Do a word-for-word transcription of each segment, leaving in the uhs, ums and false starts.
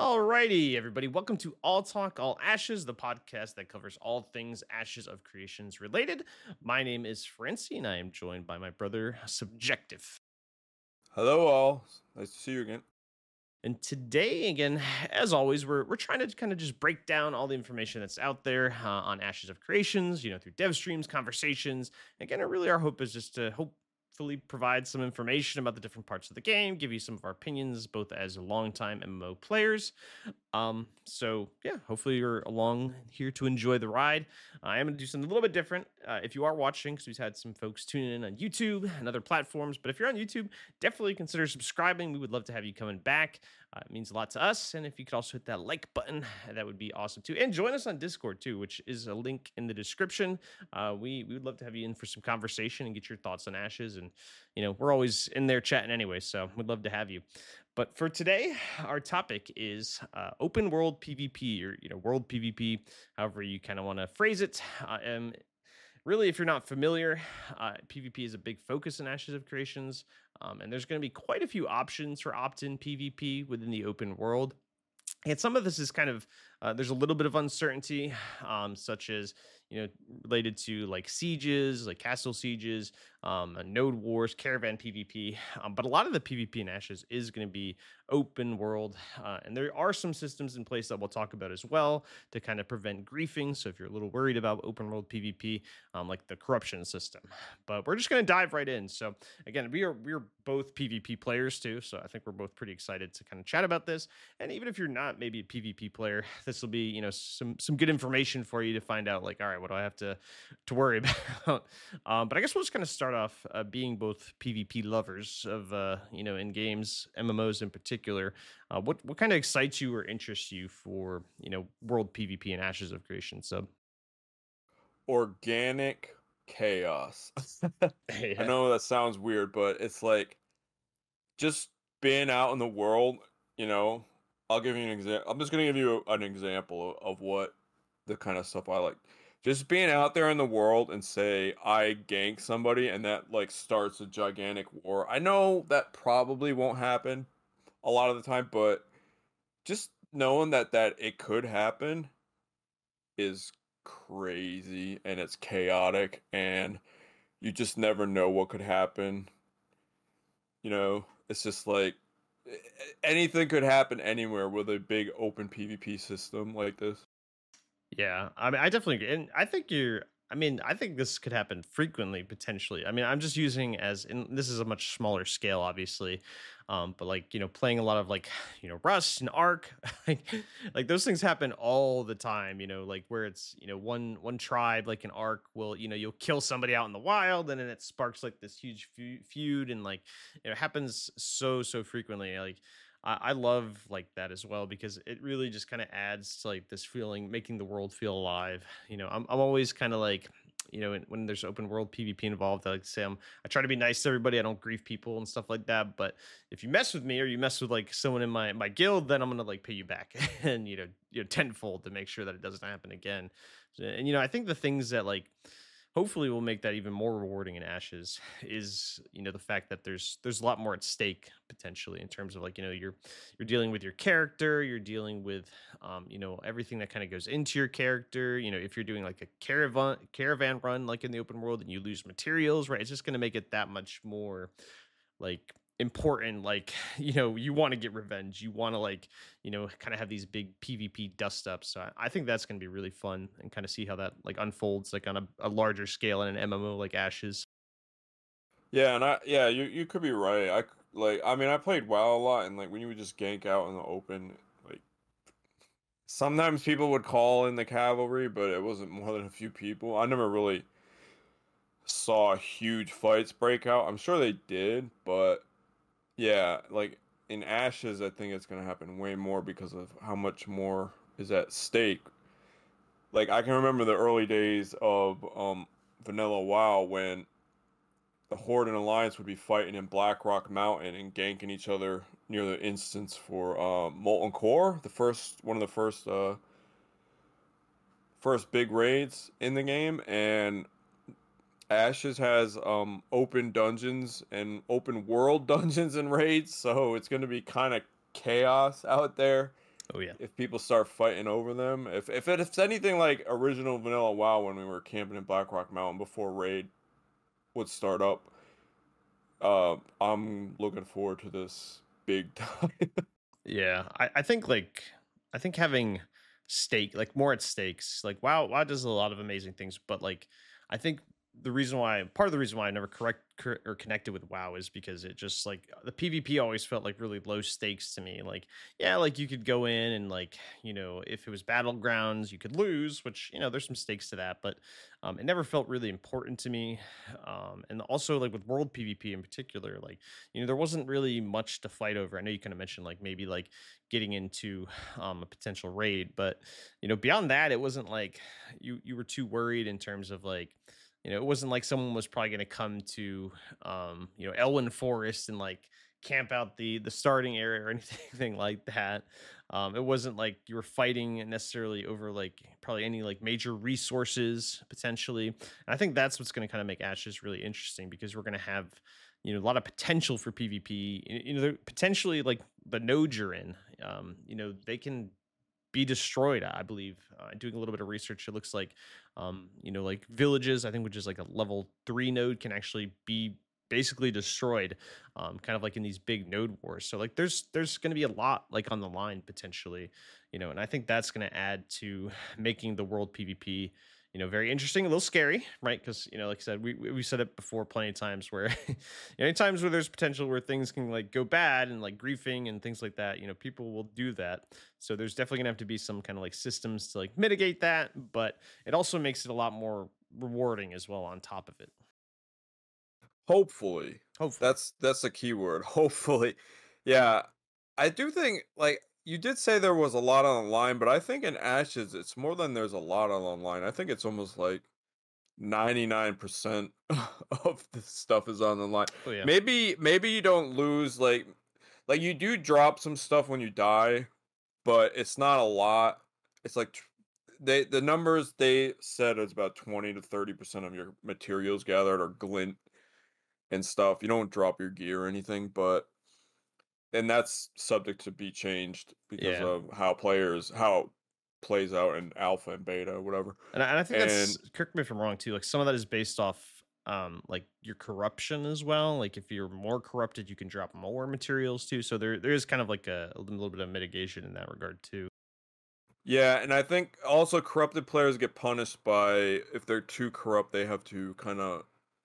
Alrighty, everybody. Welcome to All Talk, All Ashes, the podcast that covers all things Ashes of Creations related. My name is Francie, and I am joined by my brother, Subjective. Hello, all. Nice to see you again. And today, again, as always, we're, we're trying to kind of just break down all the information that's out there uh, on Ashes of Creations, you know, through dev streams, conversations. Again, really our hope is just to hopefully provide some information about the different parts of the game, give you some of our opinions, both as longtime M M O players. Um, so yeah, hopefully you're along here to enjoy the ride. Uh, I am going to do something a little bit different. Uh, if you are watching, because we've had some folks tuning in on YouTube and other platforms, but if you're on YouTube, definitely consider subscribing. We would love to have you coming back. Uh, it means a lot to us. And if you could also hit that like button, that would be awesome too. And join us on Discord too, which is a link in the description. Uh, we, we would love to have you in for some conversation and get your thoughts on Ashes. And, you know, we're always in there chatting anyway, so we'd love to have you. But for today, our topic is uh, open world PvP, or you know, world PvP, however you kind of want to phrase it. Uh, um, really, if you're not familiar, uh, PvP is a big focus in Ashes of Creations, um, and there's going to be quite a few options for opt-in PvP within the open world. And some of this is kind of uh, there's a little bit of uncertainty, um, such as you know related to like sieges, like castle sieges, um, uh, node wars, caravan PvP. Um, but a lot of the PvP in Ashes is going to be open world, uh, and there are some systems in place that we'll talk about as well to kind of prevent griefing. So if you're a little worried about open world PvP, um, like the corruption system, but we're just going to dive right in. So again, we are we're both PvP players too, so I think we're both pretty excited to kind of chat about this. And even if you're not maybe a PvP player, this will be you know some some good information for you to find out like, all right, what do I have to to worry about? um, but I guess we'll just kind of start off uh, being both PvP lovers of uh, you know in games, M M Os in particular. Uh, what what kind of excites you or interests you for you know world PvP and Ashes of Creation? So Organic chaos. I yeah, know that sounds weird, but it's like just being out in the world, you know. I'll give you an example. I'm just going to give you an example of what the kind of stuff I like. Just being out there in the world and say I gank somebody and that like starts a gigantic war. I know that probably won't happen a lot of the time, but just knowing that that it could happen is crazy and it's chaotic and you just never know what could happen. You know, it's just like anything could happen anywhere with a big open PvP system like this. yeah. I mean, I definitely agree. And I think you're. I mean, I think this could happen frequently, potentially. I mean, I'm just using as, and this is a much smaller scale, obviously, um, but like you know, playing a lot of like you know Rust and Ark, like like those things happen all the time. You know, like where it's you know one one tribe like an Ark will you know you'll kill somebody out in the wild, and then it sparks like this huge feu- feud, and like you know, it happens so so frequently. Like I, I love like that as well because it really just kind of adds to like this feeling, making the world feel alive. You know, I'm I'm always kind of like, you know, when, when there's open world PvP involved, I like to say I'm, I try to be nice to everybody. I don't grief people and stuff like that. But if you mess with me or you mess with like someone in my my guild, then I'm gonna like pay you back and you know you know tenfold to make sure that it doesn't happen again. And you know, I think the things that like hopefully will make that even more rewarding in Ashes is you know the fact that there's there's a lot more at stake potentially in terms of like you know you're you're dealing with your character, you're dealing with um you know everything that kind of goes into your character. You know, if you're doing like a caravan caravan run like in the open world and you lose materials, right, it's just going to make it that much more like important. Like you know you want to get revenge, you want to like you know kind of have these big PvP dust ups. So I, I think that's going to be really fun and kind of see how that like unfolds like on a, a larger scale in an M M O like Ashes. Yeah, and I yeah, you you could be right. I c- like I mean I played WoW a lot and like when you would just gank out in the open, like sometimes people would call in the cavalry, but it wasn't more than a few people. I never really saw huge fights break out. I'm sure they did, but yeah, like in Ashes, I think it's gonna happen way more because of how much more is at stake. Like I can remember the early days of um Vanilla WoW when the Horde and Alliance would be fighting in Blackrock Mountain and ganking each other near the instance for uh, Molten Core, the first one of the first uh first big raids in the game, and Ashes has um open dungeons and open world dungeons and raids, so it's going to be kind of chaos out there. Oh yeah. if people start fighting over them. If if it, if it's anything like original vanilla WoW when we were camping in Blackrock Mountain before raid would start up, uh, I'm looking forward to this big time. Yeah, I, I think like I think having stake like more at stakes like wow wow does a lot of amazing things, but like I think the reason why part of the reason why I never correct cor- or connected with WoW is because it just like the PvP always felt like really low stakes to me. Like yeah, like you could go in and like you know if it was battlegrounds you could lose, which you know there's some stakes to that, but um, it never felt really important to me. Um, and also like with world PvP in particular, like you know there wasn't really much to fight over. I know you kind of mentioned like maybe like getting into um, a potential raid, but you know beyond that it wasn't like you you were too worried in terms of like you know it wasn't like someone was probably going to come to um, you know Elwyn Forest and like camp out the the starting area or anything like that. Um, it wasn't like you were fighting necessarily over like probably any like major resources potentially. And I think that's what's going to kind of make Ashes really interesting because we're going to have you know a lot of potential for PvP. You you know, there- potentially like the nodes you're in, um, you know, they can be destroyed. I believe. Uh, doing a little bit of research, it looks like, um, you know, like villages. I think which is like a level three node can actually be basically destroyed, um, kind of like in these big node wars. So like, there's there's going to be a lot like on the line potentially, you know, and I think that's going to add to making the world PvP you know, very interesting, a little scary, right? Because you know, like I said, we we we said it before plenty of times where, you know, any times where there's potential where things can like go bad and like griefing and things like that, you know, people will do that. So there's definitely gonna have to be some kind of like systems to like mitigate that, but it also makes it a lot more rewarding as well on top of it. Hopefully. Hopefully. That's that's the key word. Hopefully. Yeah. I do think like you did say there was a lot on the line, but I think in Ashes it's more than there's a lot on the line. I think it's almost like ninety-nine percent of the stuff is on the line. Oh yeah. Maybe maybe you don't lose like like you do drop some stuff when you die, but it's not a lot. It's like tw- they the numbers they said is about twenty to thirty percent of your materials gathered are glint and stuff. You don't drop your gear or anything, but and that's subject to be changed because Yeah. of how players how it plays out in alpha and beta or whatever. And I, and I think that's And correct me if I'm wrong too. Like some of that is based off um like your corruption as well. Like if you're more corrupted, you can drop more materials too. So there there is kind of like a, a little bit of mitigation in that regard too. yeah, and I think also corrupted players get punished by if they're too corrupt, they have to kind of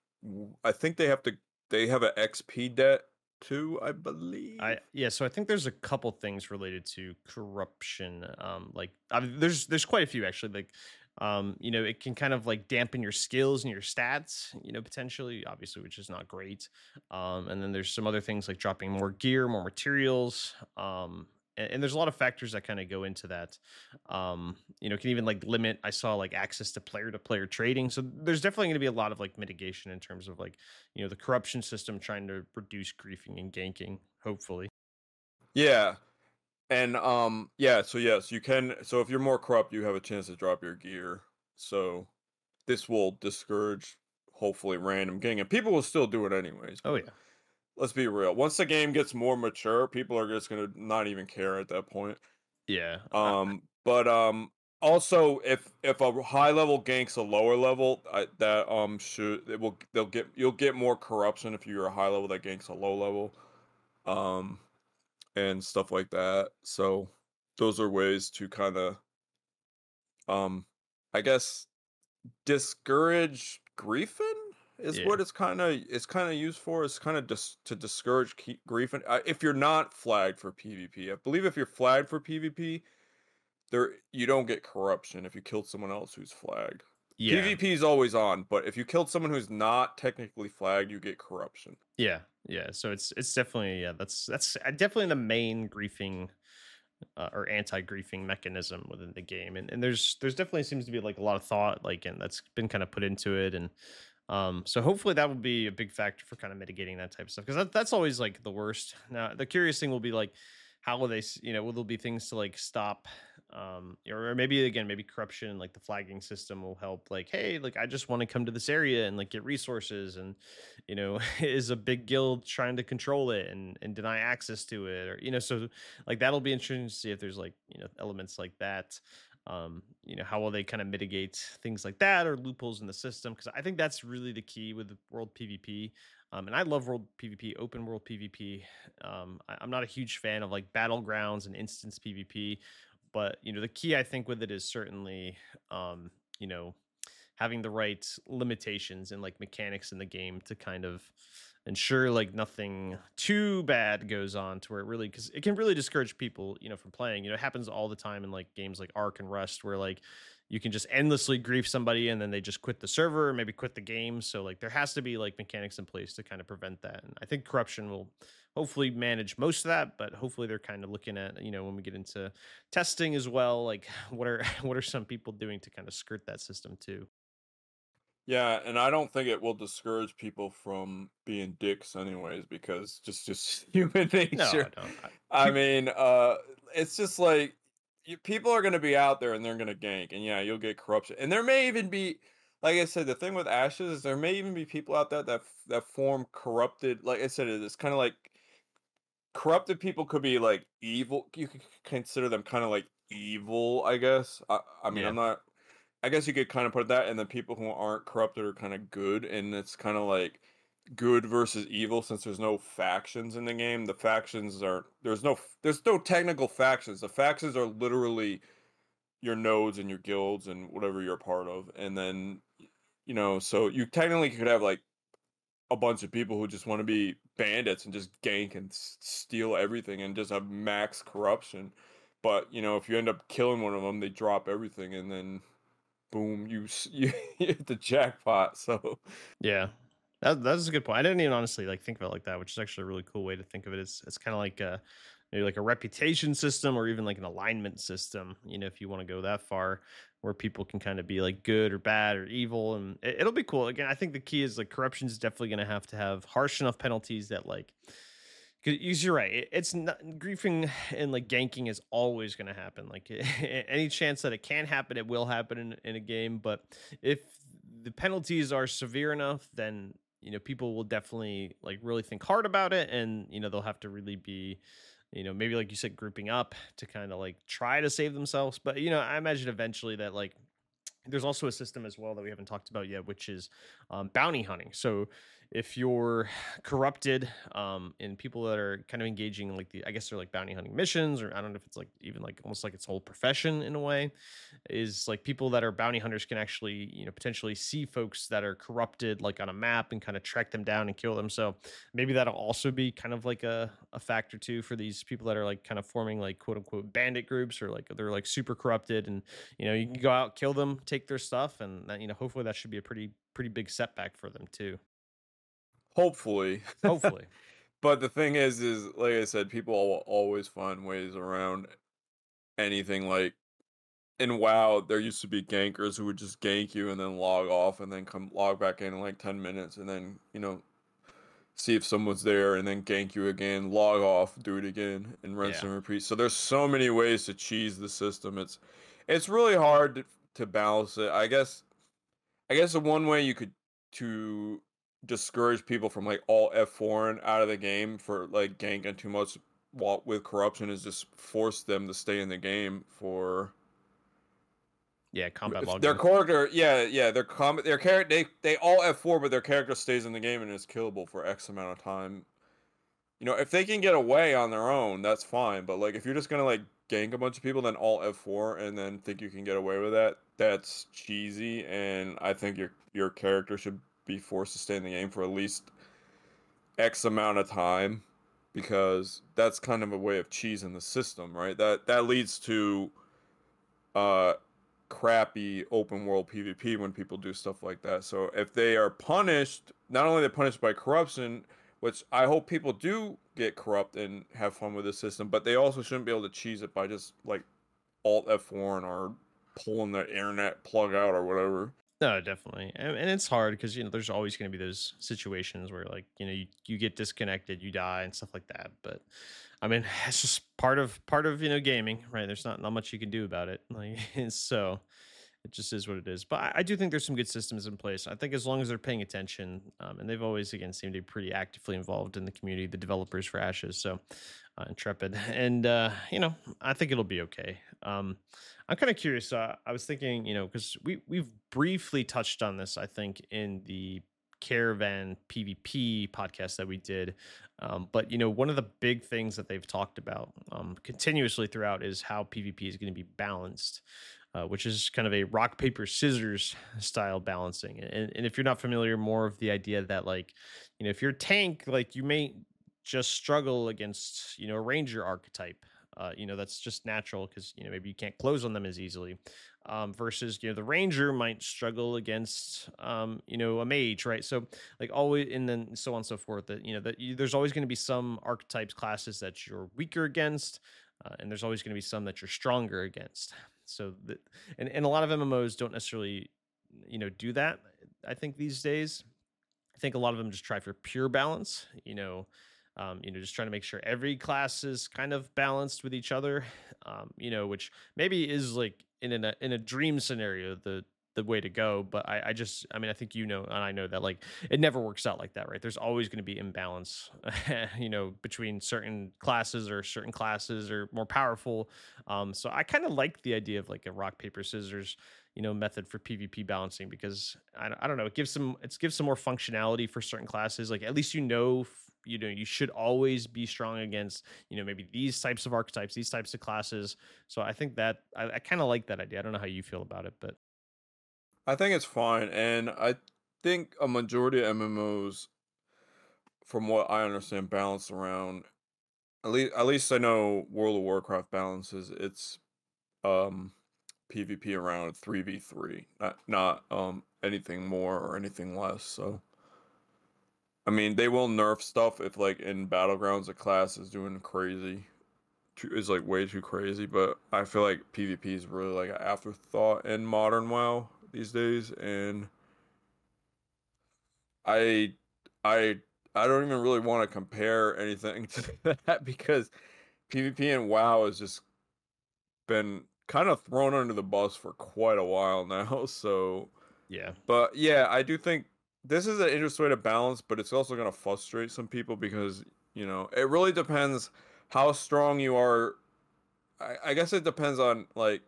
I think they have to they have an X P debt too, I I believe. yeah, so I think there's a couple things related to corruption. Um, like I mean, there's there's quite a few actually. Like, um, you know, it can kind of like dampen your skills and your stats. You know, potentially, obviously, which is not great. Um, and then there's some other things like dropping more gear, more materials. Um, and, and there's a lot of factors that kind of go into that. Um, you know, can even like limit. I saw like access to player to player trading. So there's definitely going to be a lot of like mitigation in terms of like you know the corruption system trying to reduce griefing and ganking hopefully. Yeah. And um yeah, so yes, you can so if you're more corrupt, you have a chance to drop your gear. So this will discourage hopefully random gang and people will still do it anyways, Oh but yeah. let's be real. Once the game gets more mature, people are just going to not even care at that point. Yeah. I, Um but um also if if a high level ganks a lower level, I, that um should it will they'll get you'll get more corruption if you're a high level that ganks a low level. Um and stuff like that. So those are ways to kind of um I guess discourage griefing is yeah. what it's kind of it's kind of used for. It's kind of just to discourage keep griefing uh, if you're not flagged for PvP. I believe if you're flagged for PvP, there you don't get corruption if you killed someone else who's flagged. Yeah. PvP is always on, but if you killed someone who's not technically flagged, you get corruption. Yeah. Yeah. So it's it's definitely yeah, that's that's uh, definitely the main griefing uh, or anti-griefing mechanism within the game. And and there's there's definitely seems to be like a lot of thought like and that's been kind of put into it and um so hopefully that will be a big factor for kind of mitigating that type of stuff because that, that's always like the worst. Now the curious thing will be like how will they s- you know will there be things to like stop Um, or maybe again, maybe corruption and like the flagging system will help. Like, hey, like I just want to come to this area and like get resources, and you know, is a big guild trying to control it and and deny access to it, or you know, so like that'll be interesting to see if there's like you know elements like that. Um, you know, how will they kind of mitigate things like that or loopholes in the system? Because I think that's really the key with the world PvP. Um, and I love world PvP, open world PvP. Um, I, I'm not a huge fan of like battlegrounds and instance PvP, but you know the key I think with it is certainly um you know having the right limitations and like mechanics in the game to kind of ensure like nothing too bad goes on to where it really, because it can really discourage people you know from playing. You know it happens all the time in like games like Ark and Rust where like you can just endlessly grief somebody and then they just quit the server or maybe quit the game. So like there has to be like mechanics in place to kind of prevent that, and I think corruption will hopefully manage most of that. But hopefully they're kind of looking at you know when we get into testing as well, like what are what are some people doing to kind of skirt that system too. Yeah, and I don't think it will discourage people from being dicks anyways, because just just human No, nature. no. I, I peop mean, uh, it's just like you, people are gonna be out there and they're gonna gank, and yeah, you'll get corruption, and there may even be, like I said, the thing with Ashes is there may even be people out there that f- that form corrupted. Like I said, it's kind of like corrupted people could be like evil. You could consider them kind of like evil, I guess. I, I mean, yeah, I'm not. I guess you could kind of put that, and then people who aren't corrupted are kind of good, and it's kind of like good versus evil since there's no factions in the game. The factions are there's no there's no technical factions. The factions are literally your nodes and your guilds and whatever you're a part of, and then you know, so you technically could have like a bunch of people who just want to be bandits and just gank and s- steal everything and just have max corruption. But you know, if you end up killing one of them, they drop everything, and then boom, you s- you hit the jackpot. So yeah. That that's a good point. I didn't even honestly like think of it like that, which is actually a really cool way to think of it. It's it's kind of like a maybe like a reputation system or even like an alignment system. You know, if you want to go that far, where people can kind of be like good or bad or evil, and it, it'll be cool. Again, I think the key is like corruption is definitely going to have to have harsh enough penalties that like, because you're right, it- it's not griefing and like ganking is always going to happen. Like any chance that it can happen, it will happen in, in a game. But if the penalties are severe enough, then you know people will definitely like really think hard about it, and you know they'll have to really be you know maybe like you said grouping up to kind of like try to save themselves. But you know I imagine eventually that like there's also a system as well that we haven't talked about yet, which is um, bounty hunting. So if you're corrupted, um, and people that are kind of engaging in like the, I guess they're like bounty hunting missions, or I don't know if it's like even like almost like its whole profession in a way, is like people that are bounty hunters can actually, you know, potentially see folks that are corrupted like on a map and kind of track them down and kill them. So maybe that'll also be kind of like a, a factor too for these people that are like kind of forming like quote unquote bandit groups, or like they're like super corrupted, and you know you can go out, kill them, take their stuff, and that, you know hopefully that should be a pretty pretty big setback for them too. hopefully, Hopefully. but the thing is, is like I said, people will always find ways around anything. Like in WoW, there used to be gankers who would just gank you and then log off and then come log back in in like ten minutes and then, you know, see if someone's there and then gank you again, log off, do it again, and rinse Yeah. and repeat. So there's so many ways to cheese the system. It's it's really hard to, to balance it. I guess I guess the one way you could to discourage people from like all F four and out of the game for like ganking too much while with corruption is just force them to stay in the game for Yeah, combat if their logging. character, yeah, yeah, their com their character, they they all F four, but their character stays in the game and is killable for X amount of time. You know, if they can get away on their own, that's fine. But like, if you're just gonna like gank a bunch of people, then all F four, and then think you can get away with that, that's cheesy. And I think your your character should be forced to stay in the game for at least X amount of time, because that's kind of a way of cheesing the system, right? That that leads to uh crappy open world PvP when people do stuff like that. So if they are punished, not only they're punished by corruption, which I hope people do get corrupt and have fun with the system, but they also shouldn't be able to cheese it by just like alt F four or pulling the internet plug out or whatever. No, definitely, and, and it's hard because you know there's always going to be those situations where like you know you, you get disconnected, you die, and stuff like that. But I mean, it's just part of part of you know gaming, right? There's not not much you can do about it. Like so, it just is what it is. But I, I do think there's some good systems in place. I think as long as they're paying attention, um, and they've always again seemed to be pretty actively involved in the community, the developers for Ashes, so uh, Intrepid, and uh, you know I think it'll be okay. Um, I'm kind of curious. Uh, I was thinking, you know, because we we've briefly touched on this, I think, in the Caravan PvP podcast that we did. Um, but you know, one of the big things that they've talked about um, continuously throughout is how PvP is going to be balanced, uh, which is kind of a rock paper scissors style balancing. And, and if you're not familiar, more of the idea that like, you know, if you're a tank, like you may just struggle against you know a ranger archetype. Uh, you know that's just natural because you know maybe you can't close on them as easily. Um, versus you know the ranger might struggle against um, you know a mage, right? So like always, and then so on and so forth. That you know that you, there's always going to be some archetypes classes that you're weaker against, uh, and there's always going to be some that you're stronger against. So that and and a lot of M M Os don't necessarily you know do that. I think these days I think a lot of them just try for pure balance, you know, um, you know, just trying to make sure every class is kind of balanced with each other, um, you know, which maybe is like in a in a dream scenario the the way to go. But I, I just, I mean, I think you know, and I know that like it never works out like that, right? There's always going to be imbalance, you know, between certain classes or certain classes are more powerful. Um, so I kind of like the idea of like a rock paper scissors you know method for PvP balancing because I, I don't know it gives some it gives some more functionality for certain classes like at least you know you know you should always be strong against you know maybe these types of archetypes these types of classes. So I think that I, I kind of like that idea. I don't know how you feel about it, but I think it's fine, and I think a majority of M M Os, from what I understand, balance around. At least, at least I know World of Warcraft balances its um PvP around three v three, not not um anything more or anything less. So I mean, they will nerf stuff if like in battlegrounds a class is doing crazy, too, is like way too crazy. But I feel like PvP is really like an afterthought in modern WoW these days, and I I I don't even really want to compare anything to that because PvP and WoW has just been kind of thrown under the bus for quite a while now. So, yeah. but yeah, I do think this is an interesting way to balance, but it's also going to frustrate some people because, you know, it really depends how strong you are. I, I guess it depends on like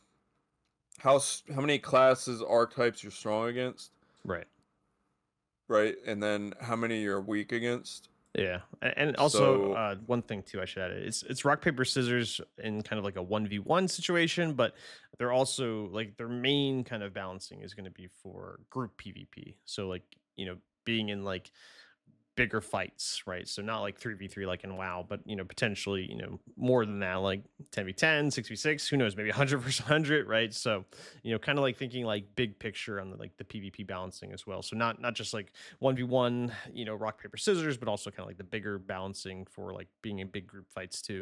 how s- how many classes archetypes you're strong against, Right. right? And then how many you're weak against. Yeah, a- and also So, uh, one thing too, I should add it's it's rock paper scissors in kind of like a one v one situation, but they're also like their main kind of balancing is going to be for group PvP. So like you know being in like bigger fights, right? So not like three v three like in WoW, but you know, potentially, you know, more than that, like ten v ten, six v six, who knows, maybe one hundred versus one hundred, right? So, you know, kind of like thinking like big picture on the like the PvP balancing as well. So not not just like one v one, you know, rock paper scissors, but also kind of like the bigger balancing for like being in big group fights too.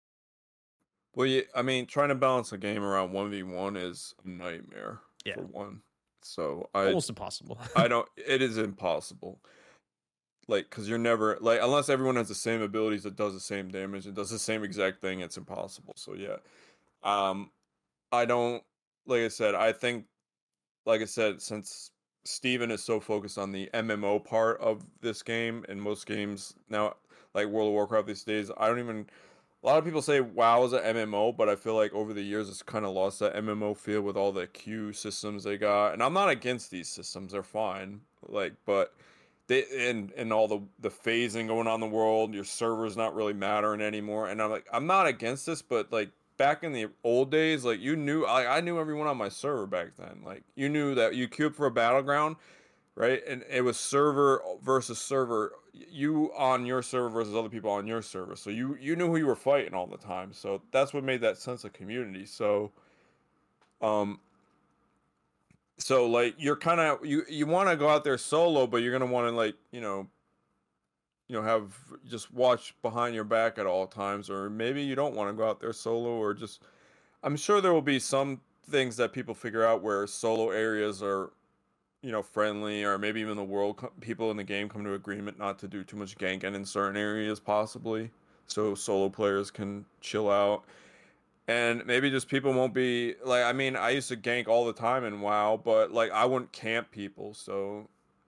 well, yeah, I mean, trying to balance a game around one v one is a nightmare Yeah, for one. So, I almost impossible. I don't it is impossible. Like, cuz you're never like unless everyone has the same abilities that does the same damage and does the same exact thing, it's impossible. So, yeah. Um I don't like I said, I think like I said since Steven is so focused on the M M O part of this game and most games now like World of Warcraft these days, I don't even a lot of people say WoW is an M M O, but I feel like over the years it's kind of lost that M M O feel with all the queue systems they got. And I'm not against these systems; they're fine. Like, but they and and all the the phasing going on in the world, your server's not really mattering anymore. And I'm like, I'm not against this, but like back in the old days, like you knew, I I knew everyone on my server back then. Like you knew that you queued for a battleground, right? And it was server versus server, you on your server versus other people on your server. So you you knew who you were fighting all the time. So that's what made that sense of community. So um so like you're kind of you you want to go out there solo, but you're gonna want to like you know you know have just watch behind your back at all times, or maybe you don't want to go out there solo, or just I'm sure there will be some things that people figure out where solo areas are you know, friendly, or maybe even the world co- people in the game come to agreement not to do too much ganking in certain areas, possibly, so solo players can chill out. And maybe just people won't be like, I mean, I used to gank all the time in WoW, but like I wouldn't camp people, so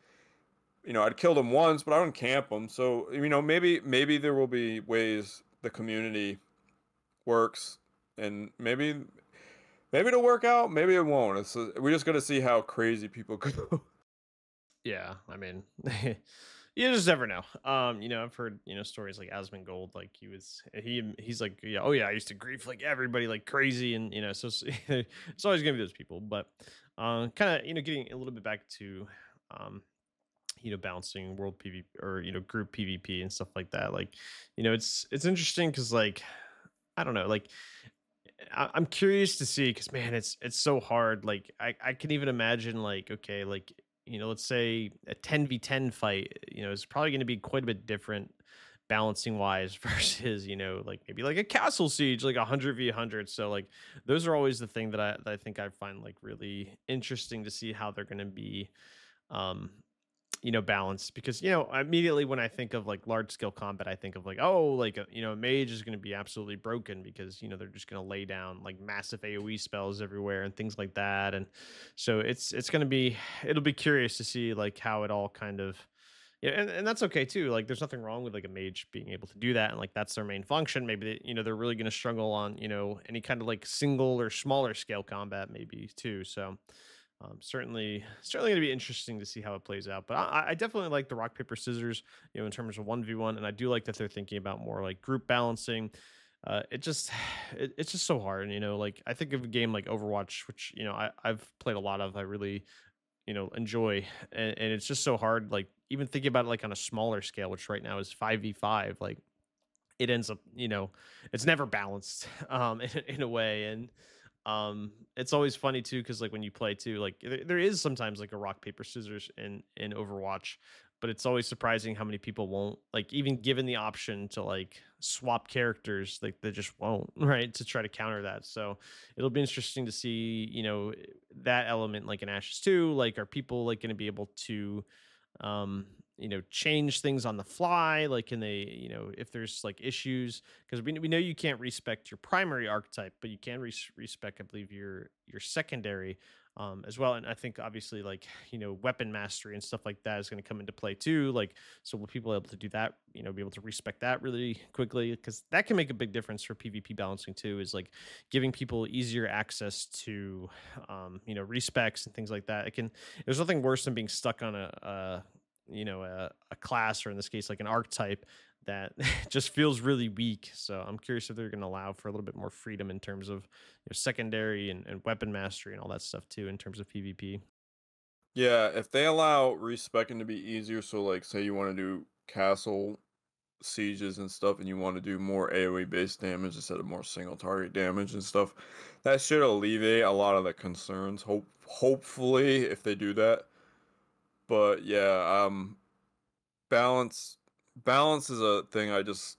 you know, I'd kill them once, but I wouldn't camp them. So you know, maybe maybe there will be ways the community works, and maybe maybe it'll work out, maybe it won't. It's uh, we're just gonna see how crazy people go. Yeah, I mean, you just never know. Um, you know, I've heard you know stories like Asmongold, like he was he he's like, yeah, oh yeah, I used to grief like everybody like crazy, and you know, so it's it's always gonna be those people. But um, kind of you know getting a little bit back to um you know balancing world PvP or you know group PvP and stuff like that. Like, you know, it's it's interesting because like I don't know, like I, I'm curious to see because man, it's it's so hard. Like I I can even imagine like okay, like you know, let's say a ten v ten fight, you know, is probably going to be quite a bit different balancing wise versus you know like maybe like a castle siege like one hundred v one hundred. So like those are always the thing that I that I think I find like really interesting to see how they're going to be um you know, balance because you know immediately when I think of like large scale combat, I think of like oh like a, you know a mage is going to be absolutely broken because you know they're just going to lay down like massive AoE spells everywhere and things like that, and so it's it's going to be it'll be curious to see like how it all kind of yeah, and, and that's okay too. Like, there's nothing wrong with like a mage being able to do that, and like that's their main function. Maybe they, you know they're really going to struggle on you know any kind of like single or smaller scale combat, maybe too. So, um, certainly, certainly going to be interesting to see how it plays out. But I, I definitely like the rock paper scissors, you know, in terms of one v one, and I do like that they're thinking about more like group balancing. Uh, it just, it, it's just so hard, you know. Like I think of a game like Overwatch, which you know I, I've played a lot of. I really you know enjoy, and, and it's just so hard. Like even thinking about it like on a smaller scale, which right now is five v five. Like it ends up, you know, it's never balanced um in, in a way, and um it's always funny too because like when you play too like there, there is sometimes like a rock paper scissors in in Overwatch, but it's always surprising how many people won't like even given the option to like swap characters like they just won't right to try to counter that. So it'll be interesting to see you know that element like in Ashes two, like are people like going to be able to um you know change things on the fly, like can they you know if there's like issues because we, we know you can't respect your primary archetype, but you can res- respect I believe your your secondary um as well. And I think obviously like you know weapon mastery and stuff like that is going to come into play too, like so will people able to do that, you know be able to respect that really quickly because that can make a big difference for PvP balancing too, is like giving people easier access to um you know respects and things like that. It can there's nothing worse than being stuck on a, a you know a, a class or in this case like an archetype that just feels really weak. So I'm curious if they're going to allow for a little bit more freedom in terms of you know, secondary and, and weapon mastery and all that stuff too in terms of PvP. Yeah, if they allow respecing to be easier, so like say you want to do castle sieges and stuff and you want to do more AoE based damage instead of more single target damage and stuff, that should alleviate a lot of the concerns. Hope hopefully if they do that. But yeah, um balance balance is a thing I just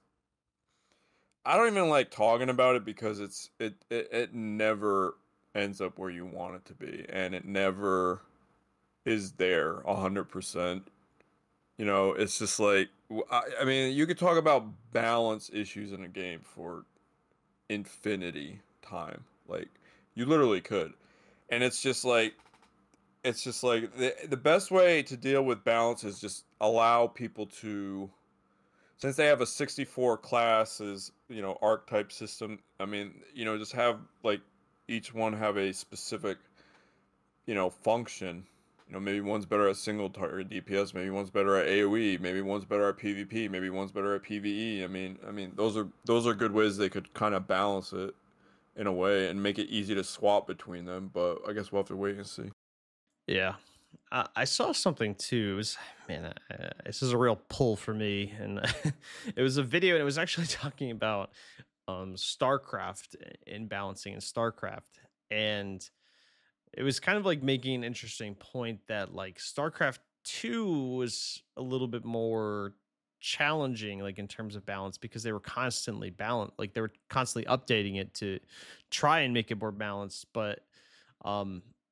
I don't even like talking about it because it's it it, it never ends up where you want it to be, and it never is there a hundred percent. You know, it's just like I, I mean, you could talk about balance issues in a game for infinity time. Like you literally could. And it's just like it's just like the the best way to deal with balance is just allow people to, since they have a sixty-four classes, you know, archetype system. I mean, you know, just have like each one have a specific, you know, function. You know, maybe one's better at single target D P S, maybe one's better at AoE, maybe one's better at PvP, maybe one's better at PvE. I mean, I mean, those are those are good ways they could kind of balance it in a way and make it easy to swap between them. But I guess we'll have to wait and see. Yeah. Uh, I saw something too. It was man, uh, this is a real pull for me, and it was a video, and it was actually talking about um StarCraft in balancing in StarCraft, and it was kind of like making an interesting point that like StarCraft two was a little bit more challenging like in terms of balance because they were constantly balanced, like they were constantly updating it to try and make it more balanced. But um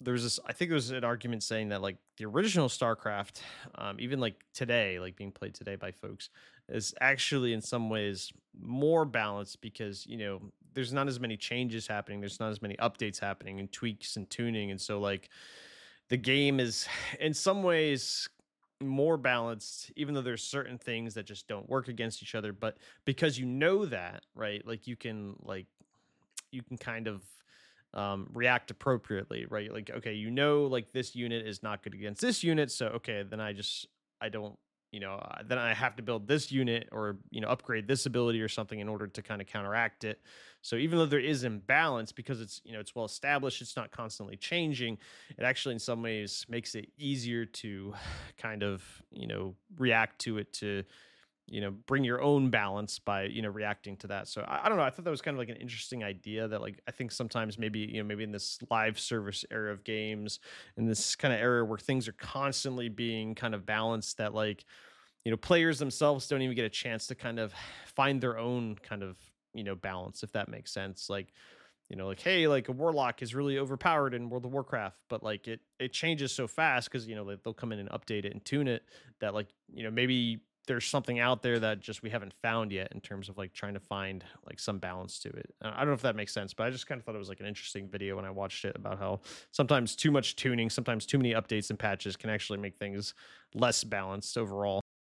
there's this, I think there was an argument saying that like the original StarCraft, um, even like today, like being played today by folks, is actually in some ways more balanced because, you know, there's not as many changes happening, there's not as many updates happening and tweaks and tuning. And so like the game is in some ways more balanced, even though there's certain things that just don't work against each other. But because you know that, right? Like you can like you can kind of um, react appropriately, right? Like, okay, you know, like this unit is not good against this unit, so okay, then I just I don't, you know, uh, then I have to build this unit or you know upgrade this ability or something in order to kind of counteract it. So even though there is imbalance, because it's you know it's well established, it's not constantly changing. It actually, in some ways, makes it easier to kind of you know react to it to you know bring your own balance by you know reacting to that. So I, I don't know, I thought that was kind of like an interesting idea that like I think sometimes maybe you know maybe in this live service era of games, in this kind of era where things are constantly being kind of balanced, that like you know players themselves don't even get a chance to kind of find their own kind of you know balance, if that makes sense. Like you know like hey, like a warlock is really overpowered in World of Warcraft, but like it it changes so fast because you know like, they'll come in and update it and tune it, that like you know maybe there's something out there that just we haven't found yet in terms of like trying to find like some balance to it. Uh, I don't know if that makes sense, but I just kind of thought it was like an interesting video when I watched it about how sometimes too much tuning, sometimes too many updates and patches can actually make things less balanced overall.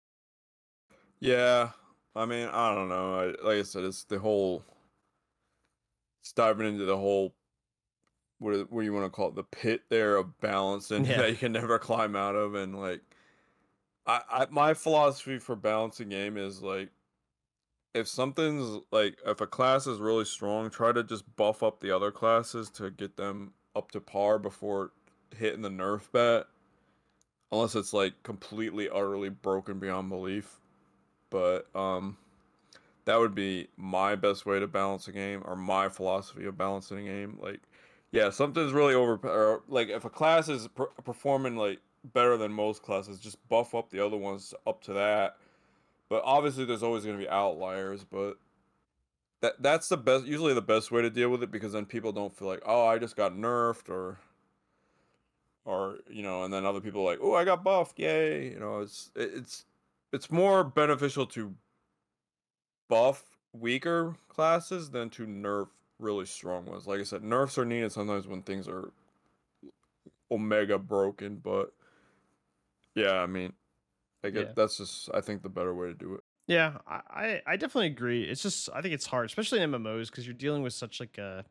Yeah, I mean, I don't know. I, like I said, it's the whole. It's diving into the whole what is- what do you want to call it, the pit there of balancing Yeah. that you can never climb out of, and like I, I my philosophy for balancing game is like if something's like if a class is really strong, try to just buff up the other classes to get them up to par before hitting the nerf bat, unless it's like completely utterly broken beyond belief. But um that would be my best way to balance a game, or my philosophy of balancing a game. Like, yeah, something's really over, or like if a class is per- performing like better than most classes, just buff up the other ones up to that. But obviously, there's always going to be outliers. But that that's the best, usually the best way to deal with it, because then people don't feel like, oh, I just got nerfed, or or you know, and then other people are like, oh, I got buffed, yay! You know, it's it's it's more beneficial to buff weaker classes than to nerf really strong ones. Like I said, nerfs are needed sometimes when things are omega broken, but yeah, I mean, I Yeah. get that's just I think the better way to do it. Yeah, I, I I definitely agree. It's just I think it's hard, especially in M M Os, because you're dealing with such like a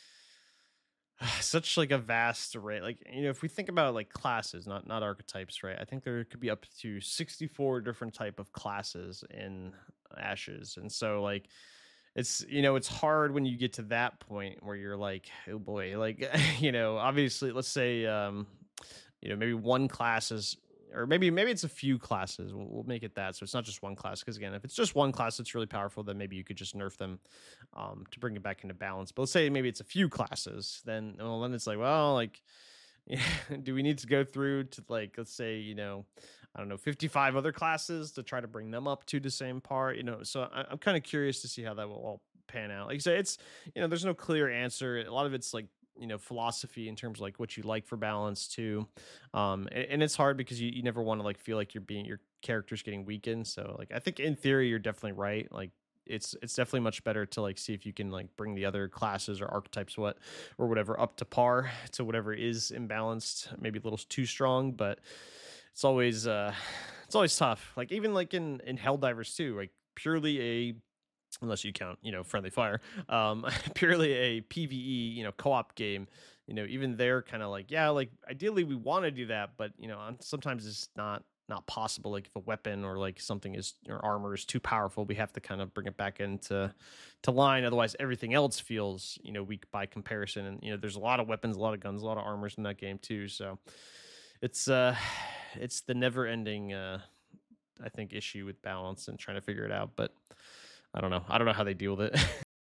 such like a vast array. Like you know, if we think about like classes, not not archetypes, right? I think there could be up to sixty-four different type of classes in Ashes, and so like it's you know it's hard when you get to that point where you're like, oh boy, like you know, obviously, let's say um, you know maybe one class is, or maybe maybe it's a few classes. We'll, we'll make it that, so it's not just one class. Because again, if it's just one class that's really powerful, then maybe you could just nerf them um, to bring it back into balance. But let's say maybe it's a few classes, then well, then it's like, well, like, do we need to go through to like, let's say, you know, I don't know, fifty-five other classes to try to bring them up to the same part, you know? So I, I'm kind of curious to see how that will all pan out. Like I say, it's, you know, there's no clear answer. A lot of it's like, you know, philosophy in terms of like what you like for balance too. Um, and, and it's hard because you, you never want to like feel like you're being, your character's getting weakened. So like, I think in theory, you're definitely right. Like, it's it's definitely much better to like see if you can like bring the other classes or archetypes what or whatever up to par to whatever is imbalanced, maybe a little too strong. But it's always uh it's always tough, like even like in in Helldivers too, like purely a, unless you count you know friendly fire, um purely a PvE you know co-op game. You know even they're kind of like, yeah, like ideally we want to do that, but you know sometimes it's not not possible. Like if a weapon or like something is, or armor is too powerful, we have to kind of bring it back into to line, otherwise everything else feels you know weak by comparison. And you know there's a lot of weapons, a lot of guns, a lot of armors in that game too. So it's uh it's the never ending uh I think issue with balance and trying to figure it out. But I don't know. I don't know how they deal with it.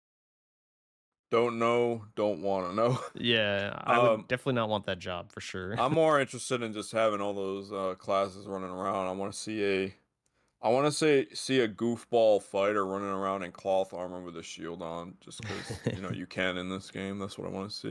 Don't know, don't want to know. Yeah, I would um, definitely not want that job for sure. I'm more interested in just having all those uh, classes running around. I want to see a, I want to say see a goofball fighter running around in cloth armor with a shield on, just because you know you can in this game. That's what I want to see.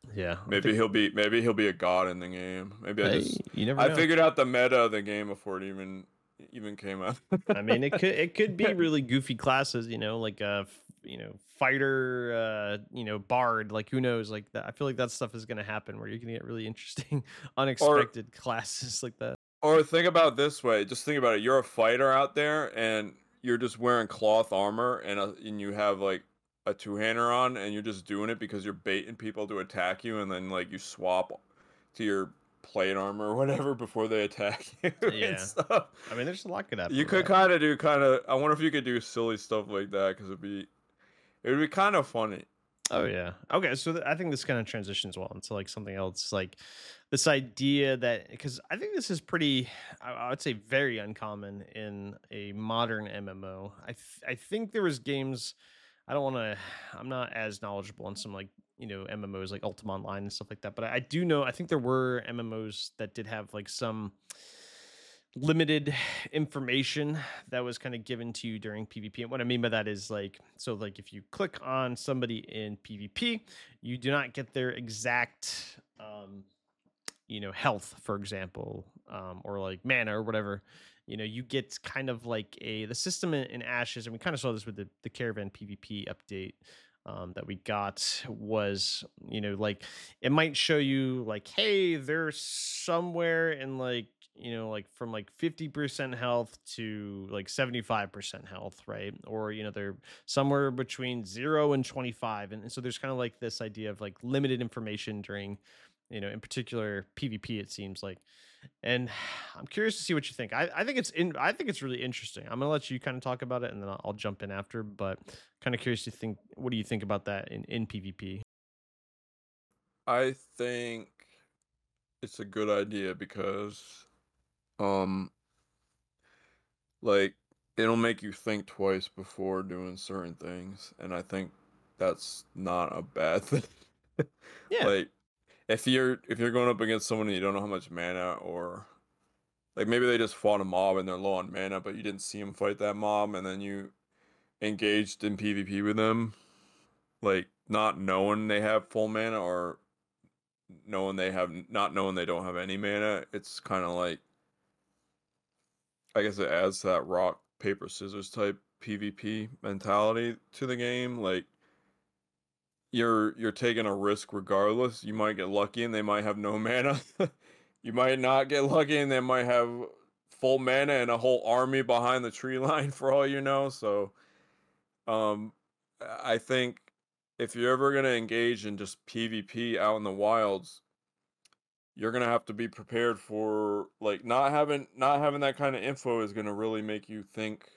Yeah, I Maybe think he'll be maybe he'll be a god in the game. Maybe I hey, just you never I know. figured out the meta of the game before it even even came out. I mean, it could it could be really goofy classes, you know, like a f- you know fighter, uh, you know, bard. Like who knows? Like that. I feel like that stuff is going to happen where you're going to get really interesting, Or unexpected classes like that. or think about it this way. Just think about it. You're a fighter out there, and you're just wearing cloth armor, and a, and you have like a two hander on, and you're just doing it because you're baiting people to attack you, and then like you swap to your plate armor or whatever before they attack you and Yeah, stuff. I mean, there's a lot could happen You with could that. kind of do kind of. I wonder if you could do silly stuff like that because it'd be it would be kind of funny. Oh yeah. Okay, so th- I think this kind of transitions well into like something else, like this idea that because I think this is pretty, I, I would say, very uncommon in a modern M M O. I th- I think there was games. I don't want to. I'm not as knowledgeable on some like you know M M Os like Ultima Online and stuff like that, but I, I do know. I think there were M M Os that did have like some limited information that was kind of given to you during PvP. And what I mean by that is like, so like if you click on somebody in PvP, you do not get their exact, um, you know, health, for example, um, or like mana or whatever. You know, you get kind of like a the system in, in Ashes, and we kind of saw this with the the Caravan PvP update. Um, that we got was, you know, like it might show you like, hey, they're somewhere in like, you know, like from like fifty percent health to like seventy-five percent health, right? Or, you know, they're somewhere between zero and twenty-five. And, and so there's kind of like this idea of like limited information during, you know, in particular PvP, it seems like. And I'm curious to see what you think. I, I think it's in I think it's really interesting. I'm gonna let you kind of talk about it and then I'll, I'll jump in after, but kind of curious to think what do you think about that in, in PvP? I think it's a good idea because um like it'll make you think twice before doing certain things, and I think that's not a bad thing. Yeah. Like if you're if you're going up against someone and you don't know how much mana, or like maybe they just fought a mob and they're low on mana, but you didn't see them fight that mob, and then you engaged in PvP with them, like not knowing they have full mana or knowing they have not knowing they don't have any mana, it's kind of like I guess it adds to that rock paper scissors type PvP mentality to the game. Like you're you're taking a risk regardless. You might get lucky and they might have no mana. You might not get lucky and they might have full mana and a whole army behind the tree line for all you know. So um I think if you're ever gonna engage in just PvP out in the wilds, you're gonna have to be prepared for like not having not having that kind of info is gonna really make you think.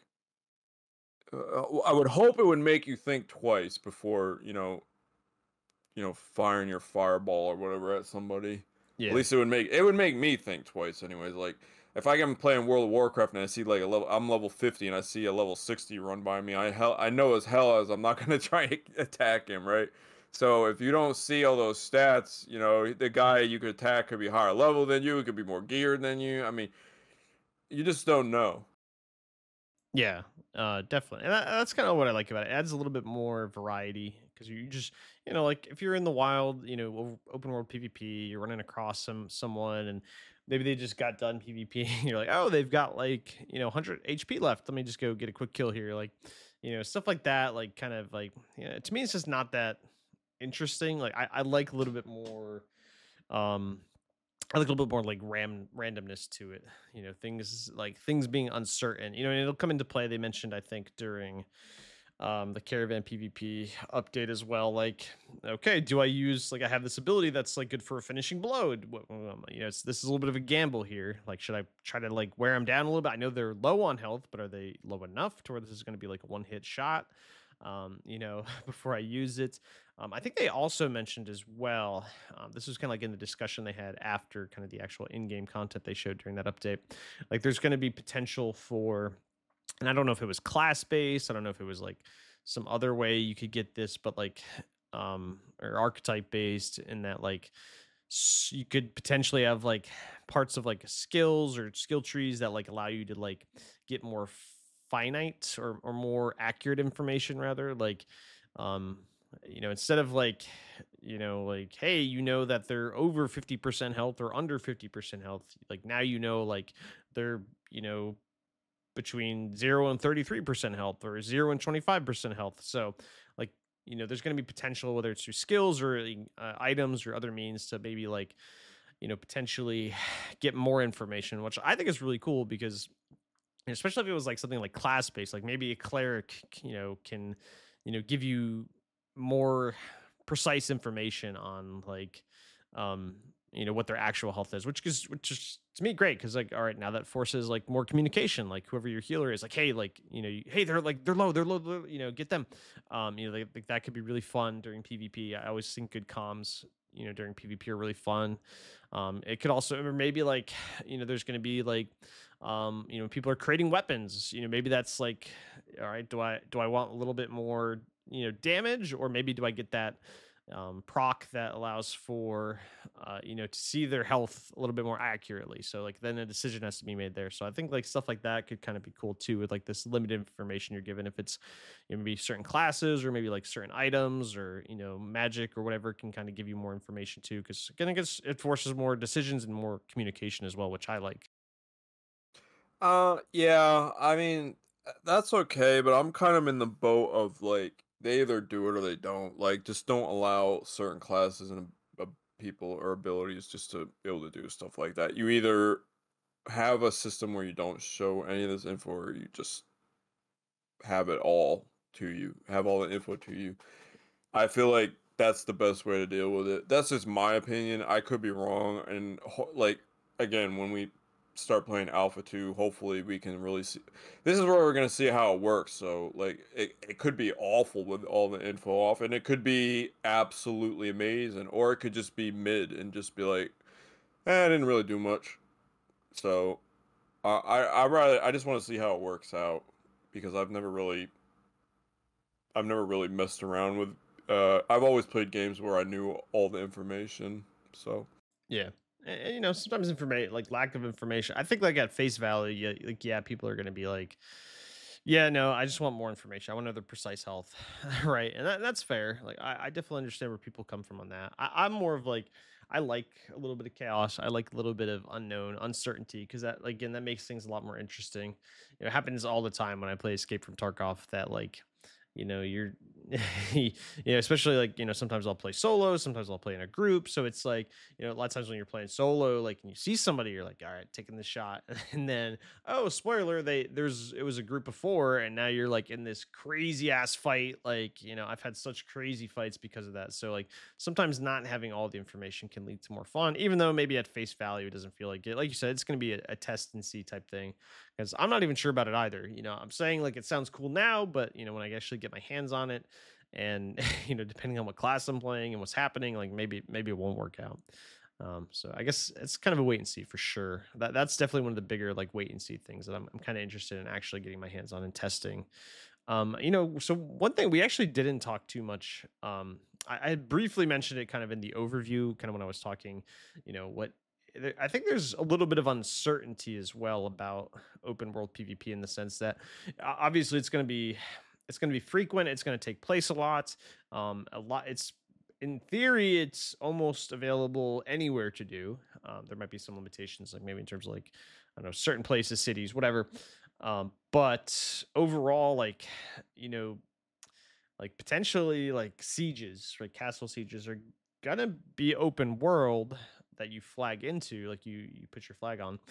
Uh, I would hope it would make you think twice before you know you know firing your fireball or whatever at somebody. At Yeah. least it would make it would make me think twice, anyways. Like if I am playing World of Warcraft and I see like a level, I'm level fifty and I see a level sixty run by me, I hell I know as hell as I'm not gonna try and attack him, right? So if you don't see all those stats, you know the guy you could attack could be higher level than you, it could be more geared than you. I mean, you just don't know. Yeah, uh, definitely, and that, that's kind of what I like about it. It adds a little bit more variety because you just, you know, like if you're in the wild, you know, o- open world PvP, you're running across some someone, and maybe they just got done PvP. And you're like, oh, they've got like you know one hundred H P left. Let me just go get a quick kill here, like, you know, stuff like that. Like, kind of like, you know, to me, it's just not that interesting. Like, I, I like a little bit more. Um, I like a little bit more like ram randomness to it. You know, things like things being uncertain. You know, and it'll come into play. They mentioned, I think, during um, the Caravan PvP update as well. Like, okay, do I use like I have this ability that's like good for a finishing blow? D- what- um, You know, it's, this is a little bit of a gamble here. Like, should I try to like wear them down a little bit? I know they're low on health, but are they low enough to where this is going to be like a one hit shot? Um, you know, before I use it. Um, I think they also mentioned as well. Um, this was kind of like in the discussion they had after kind of the actual in-game content they showed during that update. Like, there's going to be potential for, and I don't know if it was class based. I don't know if it was like some other way you could get this, but like, um, or archetype based in that like s- you could potentially have like parts of like skills or skill trees that like allow you to like get more finite or, or more accurate information rather like um you know instead of like you know, like, hey, you know that they're over fifty percent health or under fifty percent health. Like now you know, like they're, you know, between zero and thirty-three percent health or zero and twenty-five percent health. So, like, you know, there's going to be potential, whether it's through skills or uh, items or other means to maybe like, you know, potentially get more information, which I think is really cool because especially if it was like something like class based, like maybe a cleric, you know, can, you know, give you more precise information on like, um, you know, what their actual health is, which is, which is to me great because like, all right, now that forces like more communication. Like whoever your healer is, like, hey, like, you know, you, hey, they're like they're low, they're low, they're, you know, get them. Um, you know, like, like that could be really fun during PvP. I always think good comms, you know, during PvP are really fun. Um, it could also, or maybe like, you know, there's going to be like, um, you know, people are creating weapons. You know, maybe that's like, all right, do I do I want a little bit more, you know, damage, or maybe do I get that um, proc that allows for, uh, you know, to see their health a little bit more accurately. So like then a decision has to be made there. So I think like stuff like that could kind of be cool too, with like this limited information you're given. If it's, you know, maybe certain classes or maybe like certain items or, you know, magic or whatever can kind of give you more information too. Because again, it, gets, it forces more decisions and more communication as well, which I like. Uh, yeah, I mean, uh, that's okay, but I'm kind of in the boat of like they either do it or they don't. Like, just don't allow certain classes and uh, people or abilities just to be able to do stuff like that. You either have a system where you don't show any of this info, or you just have it all to you, have all the info to you. I feel like that's the best way to deal with it. That's just my opinion. I could be wrong. And ho- like again, when we start playing Alpha two, hopefully we can really see. This is where we're gonna see how it works. So like it, it could be awful with all the info off, and it could be absolutely amazing, or it could just be mid and just be like, eh, I didn't really do much. So uh, I I rather I just want to see how it works out because I've never really I've never really messed around with. Uh, I've always played games where I knew all the information. So Yeah. And, and, you know, sometimes information, like lack of information, I think like at face value, yeah, like, yeah, people are going to be like, yeah, no, I just want more information. I want another precise health. Right. And that, that's fair. Like, I, I definitely understand where people come from on that. I, I'm more of like, I like a little bit of chaos. I like a little bit of unknown uncertainty because that, like, again, that makes things a lot more interesting. You know, it happens all the time when I play Escape from Tarkov that, like, you know, you're, you know, especially like, you know, sometimes I'll play solo, sometimes I'll play in a group. So it's like, you know, a lot of times when you're playing solo, like, and you see somebody, you're like, all right, taking the shot. And then, oh, spoiler, they, there's, it was a group of four, and now you're like in this crazy ass fight. Like, you know, I've had such crazy fights because of that. So, like, sometimes not having all the information can lead to more fun, even though maybe at face value, it doesn't feel like it. Like you said, it's going to be a, a test and see type thing because I'm not even sure about it either. You know, I'm saying like it sounds cool now, but you know, when I actually get my hands on it, and you know, depending on what class I'm playing and what's happening, like maybe maybe it won't work out. Um, so I guess it's kind of a wait and see for sure. That that's definitely one of the bigger like wait and see things that I'm, I'm kind of interested in actually getting my hands on and testing. Um, you know, so one thing we actually didn't talk too much. Um, I, I briefly mentioned it kind of in the overview, kind of when I was talking. You know what there- I think there's a little bit of uncertainty as well about open world PvP in the sense that uh, obviously it's going to be it's going to be frequent. It's going to take place a lot. Um, a lot. It's in theory, it's almost available anywhere to do. Um, there might be some limitations, like maybe in terms of like I don't know certain places, cities, whatever. Um, but overall, like you know, like potentially like sieges, like castle sieges are gonna be open world that you flag into, like you you put your flag on.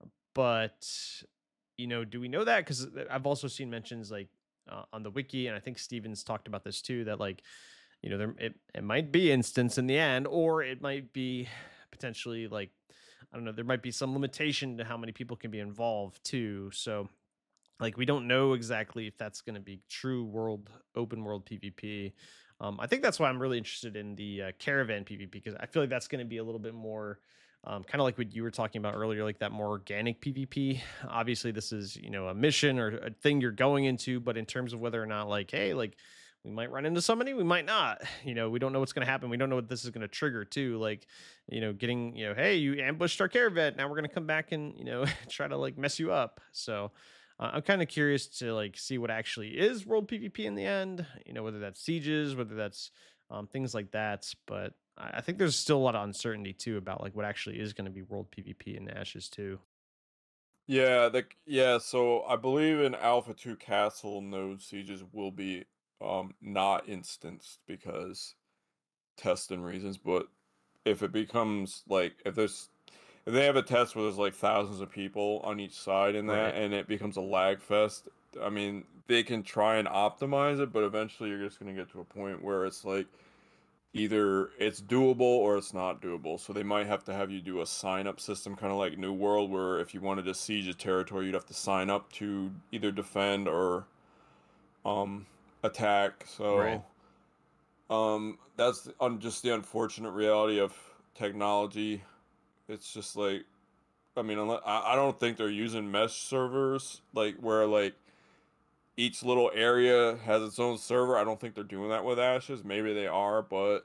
But you know, do we know that? Because I've also seen mentions like uh, on the wiki, and I think Stevens talked about this too. That like you know, there it, it might be instance in the end, or it might be potentially like I don't know. There might be some limitation to how many people can be involved too. So like we don't know exactly if that's going to be true world open world PvP. Um, I think that's why I'm really interested in the uh, caravan PvP because I feel like that's going to be a little bit more um, kind of like what you were talking about earlier, like that more organic PvP. Obviously, this is you know a mission or a thing you're going into, but in terms of whether or not like hey like we might run into somebody, we might not. You know, we don't know what's going to happen. We don't know what this is going to trigger too. Like, you know, getting you know, hey, you ambushed our caravan. Now we're going to come back and you know try to like mess you up. So uh, I'm kind of curious to like see what actually is world PvP in the end. You know, whether that's sieges, whether that's um, things like that. But I I think there's still a lot of uncertainty too about like what actually is going to be world PvP in Ashes too. Yeah, the yeah, so I believe in Alpha two Castle node sieges will be um not instanced because testing reasons, but if it becomes like if there's if they have a test where there's like thousands of people on each side in that Right. and it becomes a lag fest, I mean, they can try and optimize it, but eventually you're just gonna get to a point where it's like either it's doable or it's not doable. So they might have to have you do a sign up system, kind of like New World, where if you wanted to siege a territory, you'd have to sign up to either defend or um attack. Right. So um that's on just the unfortunate reality of technology. It's just like I mean, unless, I I don't think they're using mesh servers like where like each little area has its own server. I don't think they're doing that with Ashes. Maybe they are, but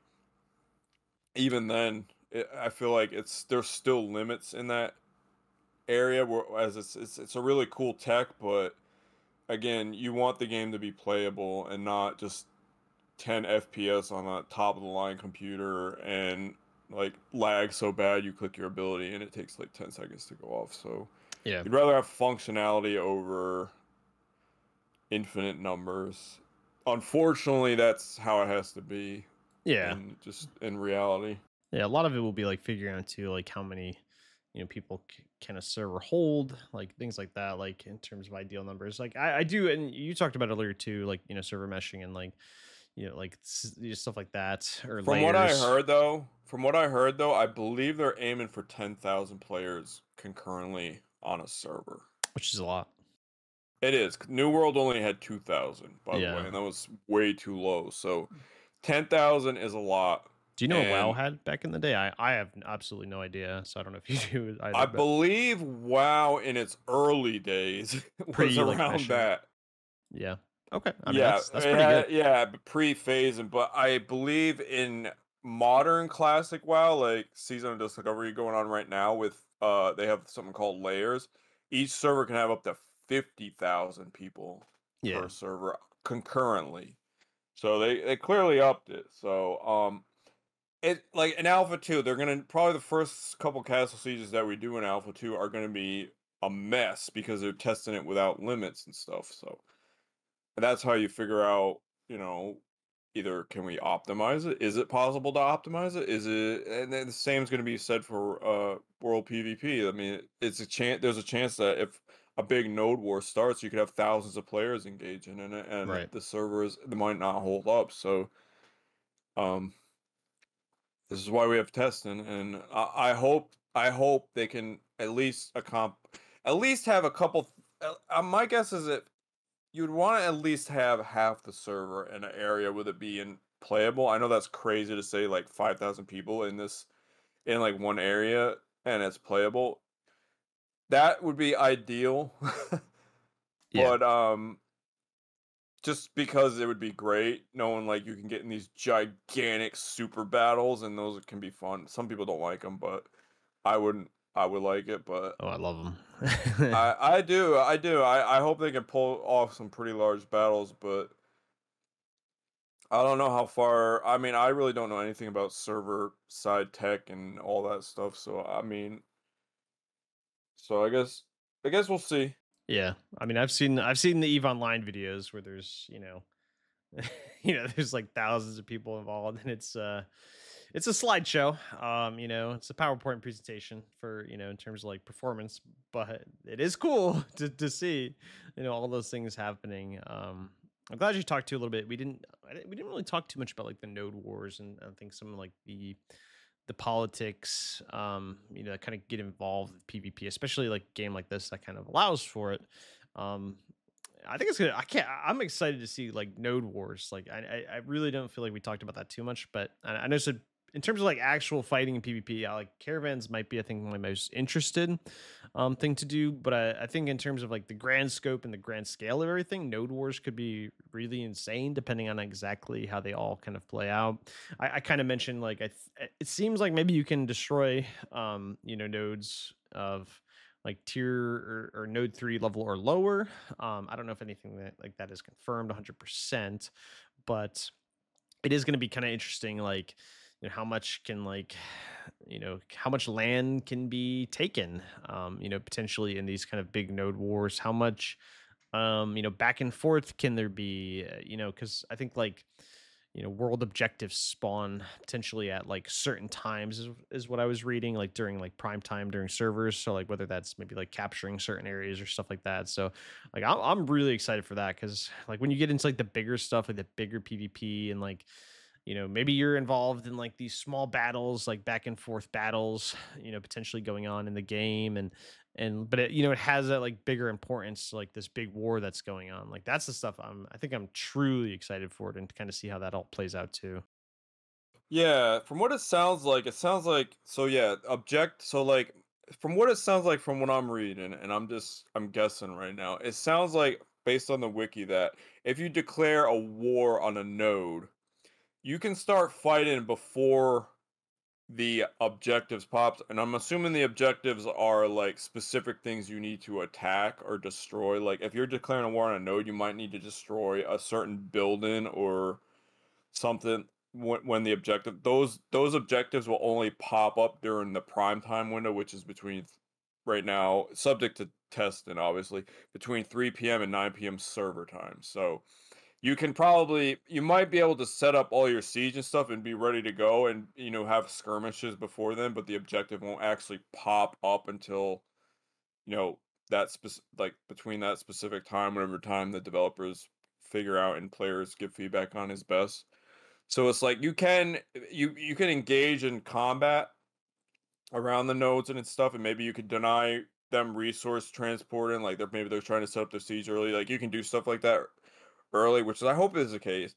even then, it, I feel like it's there's still limits in that area. Whereas it's it's it's a really cool tech, but again, you want the game to be playable and not just ten F P S on a top of the line computer and like lag so bad you click your ability and it takes like ten seconds to go off. So Yeah. you'd rather have functionality over infinite numbers. Unfortunately, that's how it has to be Yeah. in just in reality. Yeah. A lot of it will be like figuring out too, like how many, you know, people c- can a server hold, like things like that, like in terms of ideal numbers. Like I, I do, and you talked about earlier too, like, you know, server meshing and like, you know, like s- you know, stuff like that or From what I layers, heard though, from what I heard though, I believe they're aiming for ten thousand players concurrently on a server. which is a lot. It is. New World only had two thousand, by the way, Yeah. and that was way too low. So ten thousand is a lot. Do you know what WoW And had back in the day? I, I have absolutely no idea. So I don't know if you do either, I but believe WoW in its early days was pre like around meshing. that. Yeah. Okay. I mean, Yeah, that's that's it pretty good. had, yeah, pre-phasing, but I believe in modern classic WoW, like Season of Discovery going on right now with uh they have something called layers. Each server can have up to fifty thousand people Yeah. per server concurrently. So they they clearly upped it. So um it like in Alpha two, they're gonna probably the first couple castle sieges that we do in Alpha two are gonna be a mess because they're testing it without limits and stuff. So and that's how you figure out, you know, either can we optimize it? Is it possible to optimize it? Is it and then the same is going to be said for uh world PvP. I mean, it's a chance there's a chance that if a big node war starts, you could have thousands of players engaging in it and Right. the servers they might not hold up. So, um this is why we have testing and I, I hope I hope they can at least accomp at least have a couple uh, uh, my guess is that you'd want to at least have half the server in an area with it being playable. I know that's crazy to say like five thousand people in this in like one area and it's playable. That would be ideal. Yeah. But um just because it would be great knowing like you can get in these gigantic super battles and those can be fun. Some people don't like them, but I wouldn't I would like it, but Oh, I love them. I I do. I do. I I hope they can pull off some pretty large battles, but I don't know how far. I mean, I really don't know anything about server side tech and all that stuff. So I mean, so I guess I guess we'll see. Yeah. I mean, I've seen I've seen the EVE Online videos where there's, you know, you know, there's like thousands of people involved and it's uh it's a slideshow. Um, you know, it's a PowerPoint presentation for, you know, in terms of like performance, but it is cool to to see, you know, all those things happening. Um I'm glad you talked to a little bit. We didn't, I didn't we didn't really talk too much about like the node wars and I think some of like the the politics, um, you know, kind of get involved with PvP, especially like a game like this that kind of allows for it. Um, I think it's gonna. I can't. I- I'm excited to see like node wars. Like I, I, I really don't feel like we talked about that too much, but I, I know so. In terms of like actual fighting in PvP, I like caravans might be I think my most interested um thing to do. But I, I think in terms of like the grand scope and the grand scale of everything, node wars could be really insane depending on exactly how they all kind of play out. I, I kind of mentioned like I th- it seems like maybe you can destroy um you know nodes of like tier or, or node three level or lower. um I don't know if anything that like that is confirmed one hundred percent, but it is going to be kind of interesting, like, you know, how much can like, you know, how much land can be taken, um, you know, potentially in these kind of big node wars. How much, um, you know, back and forth can there be? Uh, you know, because I think like, you know, world objectives spawn potentially at like certain times is, is what I was reading, like during like prime time during servers. So like whether that's maybe like capturing certain areas or stuff like that. So like I'm I'm really excited for that because like when you get into like the bigger stuff, like the bigger PvP and like, you know, maybe you're involved in like these small battles, like back and forth battles, you know, potentially going on in the game. And and but it, you know, it has that like bigger importance, like this big war that's going on. Like that's the stuff I'm I think I'm truly excited for it, and to kind of see how that all plays out too. Yeah, from what it sounds like, it sounds like so yeah, object so like from what it sounds like from what I'm reading, and I'm just I'm guessing right now, it sounds like based on the wiki that if you declare a war on a node, you can start fighting before the objectives pops, and I'm assuming the objectives are like specific things you need to attack or destroy. Like if you're declaring a war on a node, you might need to destroy a certain building or something when, when the objective those those objectives will only pop up during the prime time window, which is between right now subject to testing obviously between three p m and nine p m server time. So you can probably you might be able to set up all your siege and stuff and be ready to go and you know have skirmishes before then, but the objective won't actually pop up until you know that spec- like between that specific time, whatever time the developers figure out and players give feedback on is best. So it's like you can you you can engage in combat around the nodes and stuff, and maybe you could deny them resource transporting, like they're maybe they're trying to set up their siege early. Like you can do stuff like that early, which I hope is the case.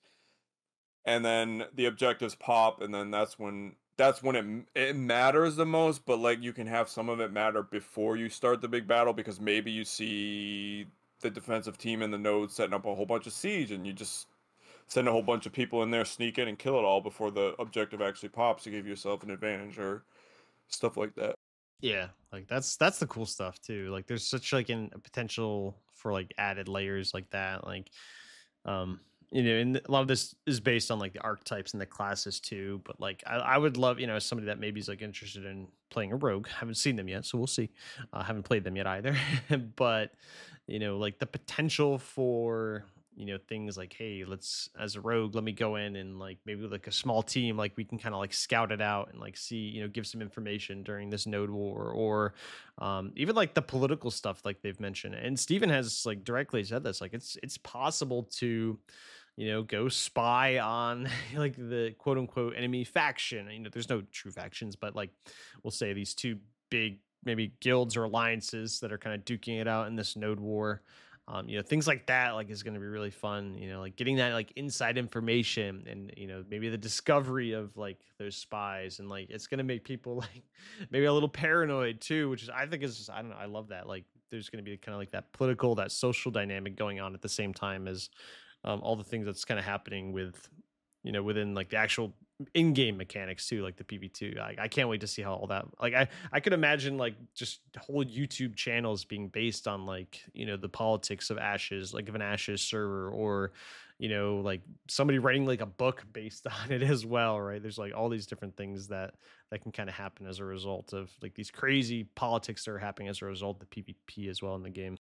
And then the objectives pop, and then that's when that's when it m- it matters the most. But like you can have some of it matter before you start the big battle because maybe you see the defensive team in the node setting up a whole bunch of siege, and you just send a whole bunch of people in there, sneak in and kill it all before the objective actually pops to give yourself an advantage or stuff like that. Yeah, like that's that's the cool stuff too. Like there's such like an, a potential for like added layers like that. Like um you know, and a lot of this is based on like the archetypes and the classes too. But like I, I would love, you know, somebody that maybe is like interested in playing a rogue. Haven't seen them yet, so we'll see. Uh, haven't played them yet either. But you know, like the potential for, you know, things like, hey, let's, as a rogue, let me go in and like maybe like a small team, like we can kind of like scout it out and like see, you know, give some information during this node war. Or um even like the political stuff like they've mentioned. And Steven has like directly said this, like it's it's possible to, you know, go spy on like the quote unquote enemy faction. You know, there's no true factions, but like we'll say these two big maybe guilds or alliances that are kind of duking it out in this node war. Um, you know, things like that like is going to be really fun. You know, like getting that like inside information, and you know maybe the discovery of like those spies, and like it's going to make people like maybe a little paranoid too, which is I think is just, I don't know, I love that. Like there's going to be kind of like that political, that social dynamic going on at the same time as um, all the things that's kind of happening with, you know, within like the actual in-game mechanics too, like the P V two. I, I can't wait to see how all that, like I I could imagine like just whole YouTube channels being based on like, you know, the politics of Ashes, like of an Ashes server, or you know, like somebody writing like a book based on it as well, right? There's like all these different things that that can kind of happen as a result of like these crazy politics that are happening as a result of the PvP as well in the game.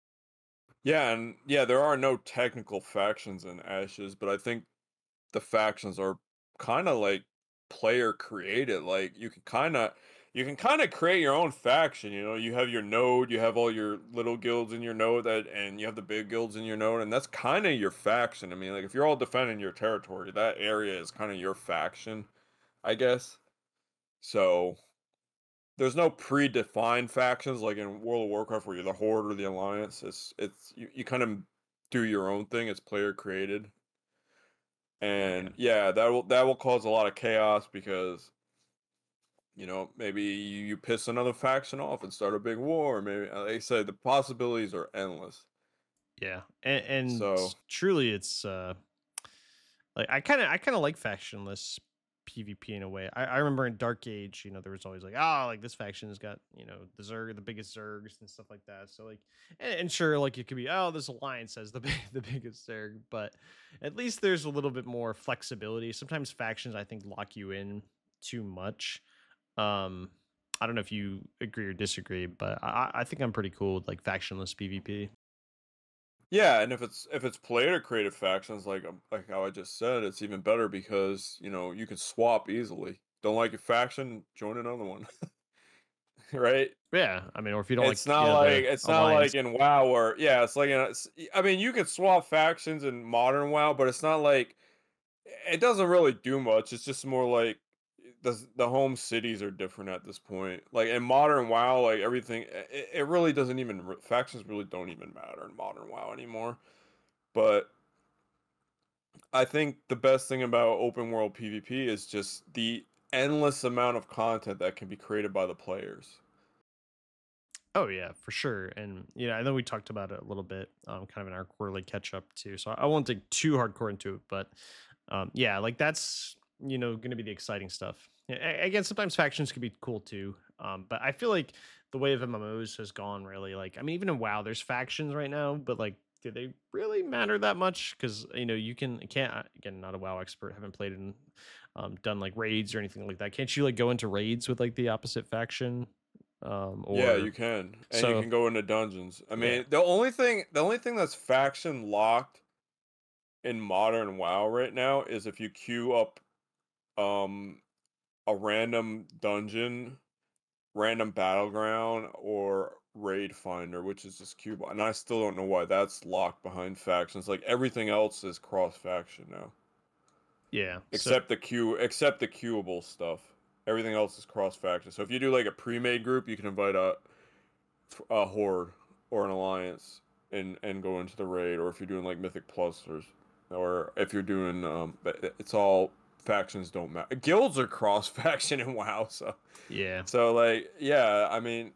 Yeah, and yeah, there are no technical factions in Ashes, but I think the factions are kind of like player created. Like you can kind of you can kind of create your own faction. You know, you have your node, you have all your little guilds in your node, that, and you have the big guilds in your node, and that's kind of your faction. I mean, like if you're all defending your territory, that area is kind of your faction, I guess. So there's no predefined factions like in World of Warcraft where you're the Horde or the Alliance. It's it's you, you kind of do your own thing. It's player created. Yeah. And yeah, that will that will cause a lot of chaos because you know maybe you, you piss another faction off and start a big war. Maybe like I say the possibilities are endless. Yeah. And, and So truly it's uh like I kind of I kind of like factionless PvP in a way. I, I remember in Dark Age, you know, there was always like, oh, like this faction has got, you know, the Zerg, the biggest Zergs and stuff like that. So like, and, and sure, like it could be, oh, this alliance has the big, the biggest Zerg, but at least there's a little bit more flexibility. Sometimes factions, I think, lock you in too much. Um, I don't know if you agree or disagree, but I, I think I'm pretty cool with like factionless PvP. Yeah, and if it's if it's player created factions like um, like how I just said, it's even better because you know you can swap easily. Don't like your faction, join another one, right? Yeah, I mean, or if you don't like, It's you not know, like the it's not alliance. like in WoW where yeah, it's like in, a- it's, I mean you can swap factions in modern WoW, but it's not like it doesn't really do much. It's just more like the the home cities are different at this point. Like in modern WoW, like everything, it, it really doesn't even re- factions really don't even matter in modern WoW anymore. But I think the best thing about open world PvP is just the endless amount of content that can be created by the players. Oh yeah, for sure. And you know, I know we talked about it a little bit, um, kind of in our quarterly catch up too. So I won't dig too hardcore into it, but um, yeah, like that's you know going to be the exciting stuff. A- a- Again, sometimes factions can be cool too, um, but I feel like the way of M M Os has gone really. Like, I mean, even in WoW, there's factions right now, but like, do they really matter that much? Because you know, you can can't uh, again, not a WoW expert, haven't played in, um, done like raids or anything like that. Can't you like go into raids with like the opposite faction? Um, Yeah, or you can. And you so can go into dungeons. I yeah. mean, the only thing the only thing that's faction locked in modern WoW right now is if you queue up um a random dungeon, random battleground, or raid finder, which is just queue. And I still don't know why that's locked behind factions. Like everything else is cross faction now. Yeah. So Except the queue except the queuable stuff. Everything else is cross faction. So if you do like a pre-made group, you can invite a a horde or an alliance and and go into the raid, or if you're doing like Mythic Plus or or if you're doing um but it's all factions don't matter. Guilds are cross faction in WoW, so yeah. so like yeah, I mean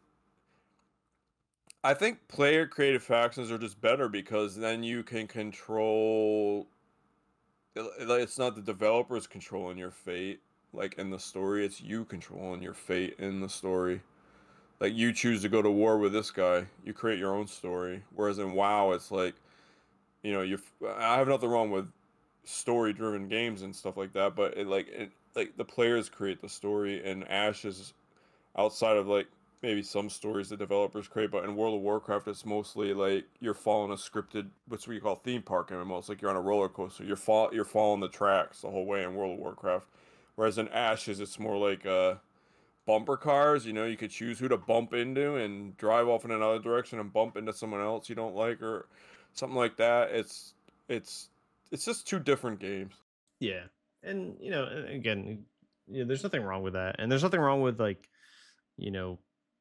I think player created factions are just better because then you can control it- like it's not the developers controlling your fate like in the story, it's you controlling your fate in the story. Like you choose to go to war with this guy, you create your own story. Whereas in WoW, it's like, you know, you. I have nothing wrong with story-driven games and stuff like that, but it like it like the players create the story, and Ash is outside of like maybe some stories the developers create, but in World of Warcraft, it's mostly like you're following a scripted, what's what you call theme park M M O. It's like you're on a roller coaster. You're fol- you're following the tracks the whole way in World of Warcraft. Whereas in Ashes, it's more like uh bumper cars. You know, you could choose who to bump into and drive off in another direction and bump into someone else you don't like or something like that. It's it's it's just two different games. Yeah. And you know, a- again, you know, there's nothing wrong with that. And there's nothing wrong with like, you know,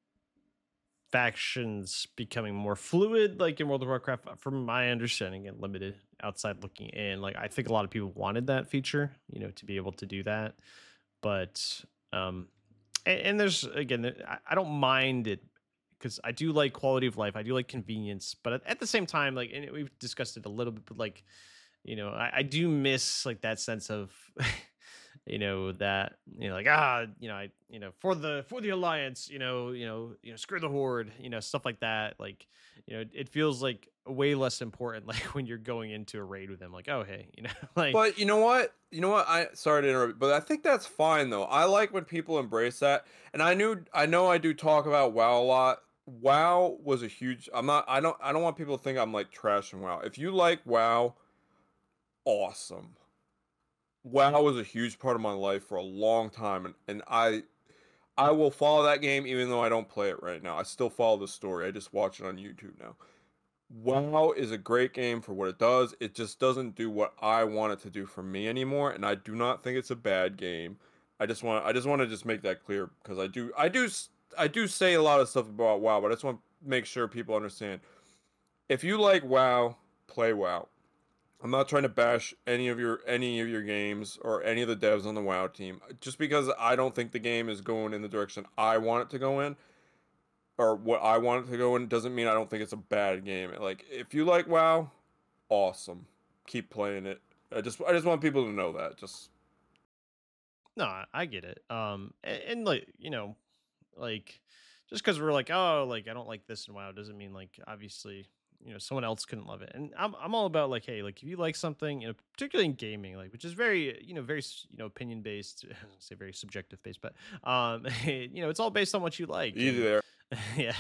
factions becoming more fluid like in World of Warcraft uh, from my understanding and limited outside looking in. Like I think a lot of people wanted that feature, you know, to be able to do that. But um and, and there's again there- I, I don't mind it because I do like quality of life. I do like convenience, but at, at the same time, like and we've discussed it a little bit, but like you know I, I do miss like that sense of you know that you know like ah you know I you know for the for the alliance you know you know you know screw the horde you know stuff like that like you know it, it feels like way less important like when you're going into a raid with them like oh hey you know like But you know what? You know what? I sorry to interrupt, but I think that's fine though. I like when people embrace that. And I knew I know I do talk about WoW a lot. WoW was a huge I'm not I don't I don't want people to think I'm like trashing WoW. If you like WoW, awesome. WoW was a huge part of my life for a long time, and, and I I will follow that game even though I don't play it right now. I still follow the story. I just watch it on YouTube now. WoW is a great game for what it does. It just doesn't do what I want it to do for me anymore, and I do not think it's a bad game. I just want I just want to just make that clear because I do I do s- I do say a lot of stuff about WoW, but I just want to make sure people understand. If you like WoW, play WoW. I'm not trying to bash any of your any of your games or any of the devs on the WoW team. Just because I don't think the game is going in the direction I want it to go in or what I want it to go in doesn't mean I don't think it's a bad game. Like if you like WoW, awesome. Keep playing it. I just I just want people to know that. Just No, I I get it. Um, and, and like you know, like just because we're like, oh, like I don't like this and WoW doesn't mean like obviously you know someone else couldn't love it. And I'm I'm all about like, hey, like if you like something, you know, particularly in gaming, like which is very you know very s- you know opinion based, say very subjective based, but um, you know, it's all based on what you like Easy and there. yeah,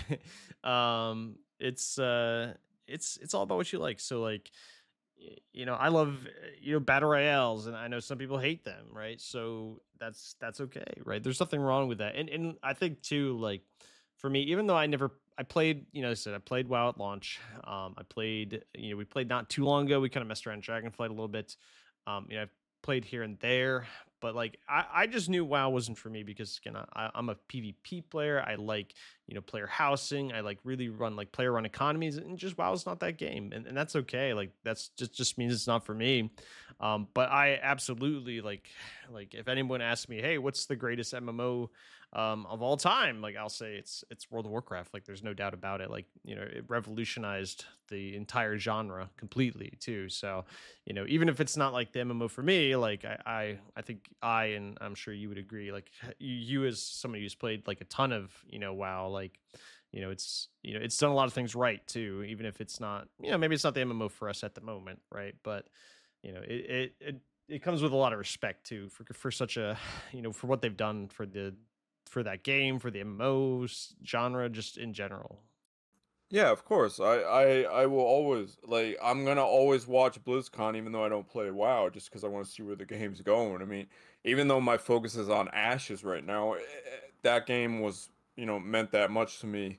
um, it's uh, it's it's all about what you like. So like y- you know, I love uh, you know battle royales, and I know some people hate them, right? So that's that's okay, right? There's nothing wrong with that, and and I think too, like for me, even though I never I played, you know, I said I played WoW at launch. Um, I played, you know, we played not too long ago. We kind of messed around Dragonflight a little bit. Um, you know, I've played here and there, but like I, I just knew WoW wasn't for me because again, I, I'm a PvP player. I like you know player housing. I like really run like player run economies, and just WoW's not that game, and, and that's okay. Like that's just just means it's not for me. Um, but I absolutely like like if anyone asks me, hey, what's the greatest M M O um, of all time? Like I'll say it's it's World of Warcraft. Like there's no doubt about it. Like you know it revolutionized the entire genre completely too. So you know even if it's not like the M M O for me, like I I, I think I and I'm sure you would agree. Like you, you as somebody who's played like a ton of you know WoW, like you know it's you know it's done a lot of things right too. Even if it's not you know maybe it's not the M M O for us at the moment, right? But you know it it. it it comes with a lot of respect too for for such a you know for what they've done for the for that game, for the M M Os genre, just in general. Yeah, of course. I, I I will always like I'm gonna always watch BlizzCon even though I don't play WoW just because I want to see where the game's going. I mean, even though my focus is on Ashes right now, eh, eh, that game was, you know, meant that much to me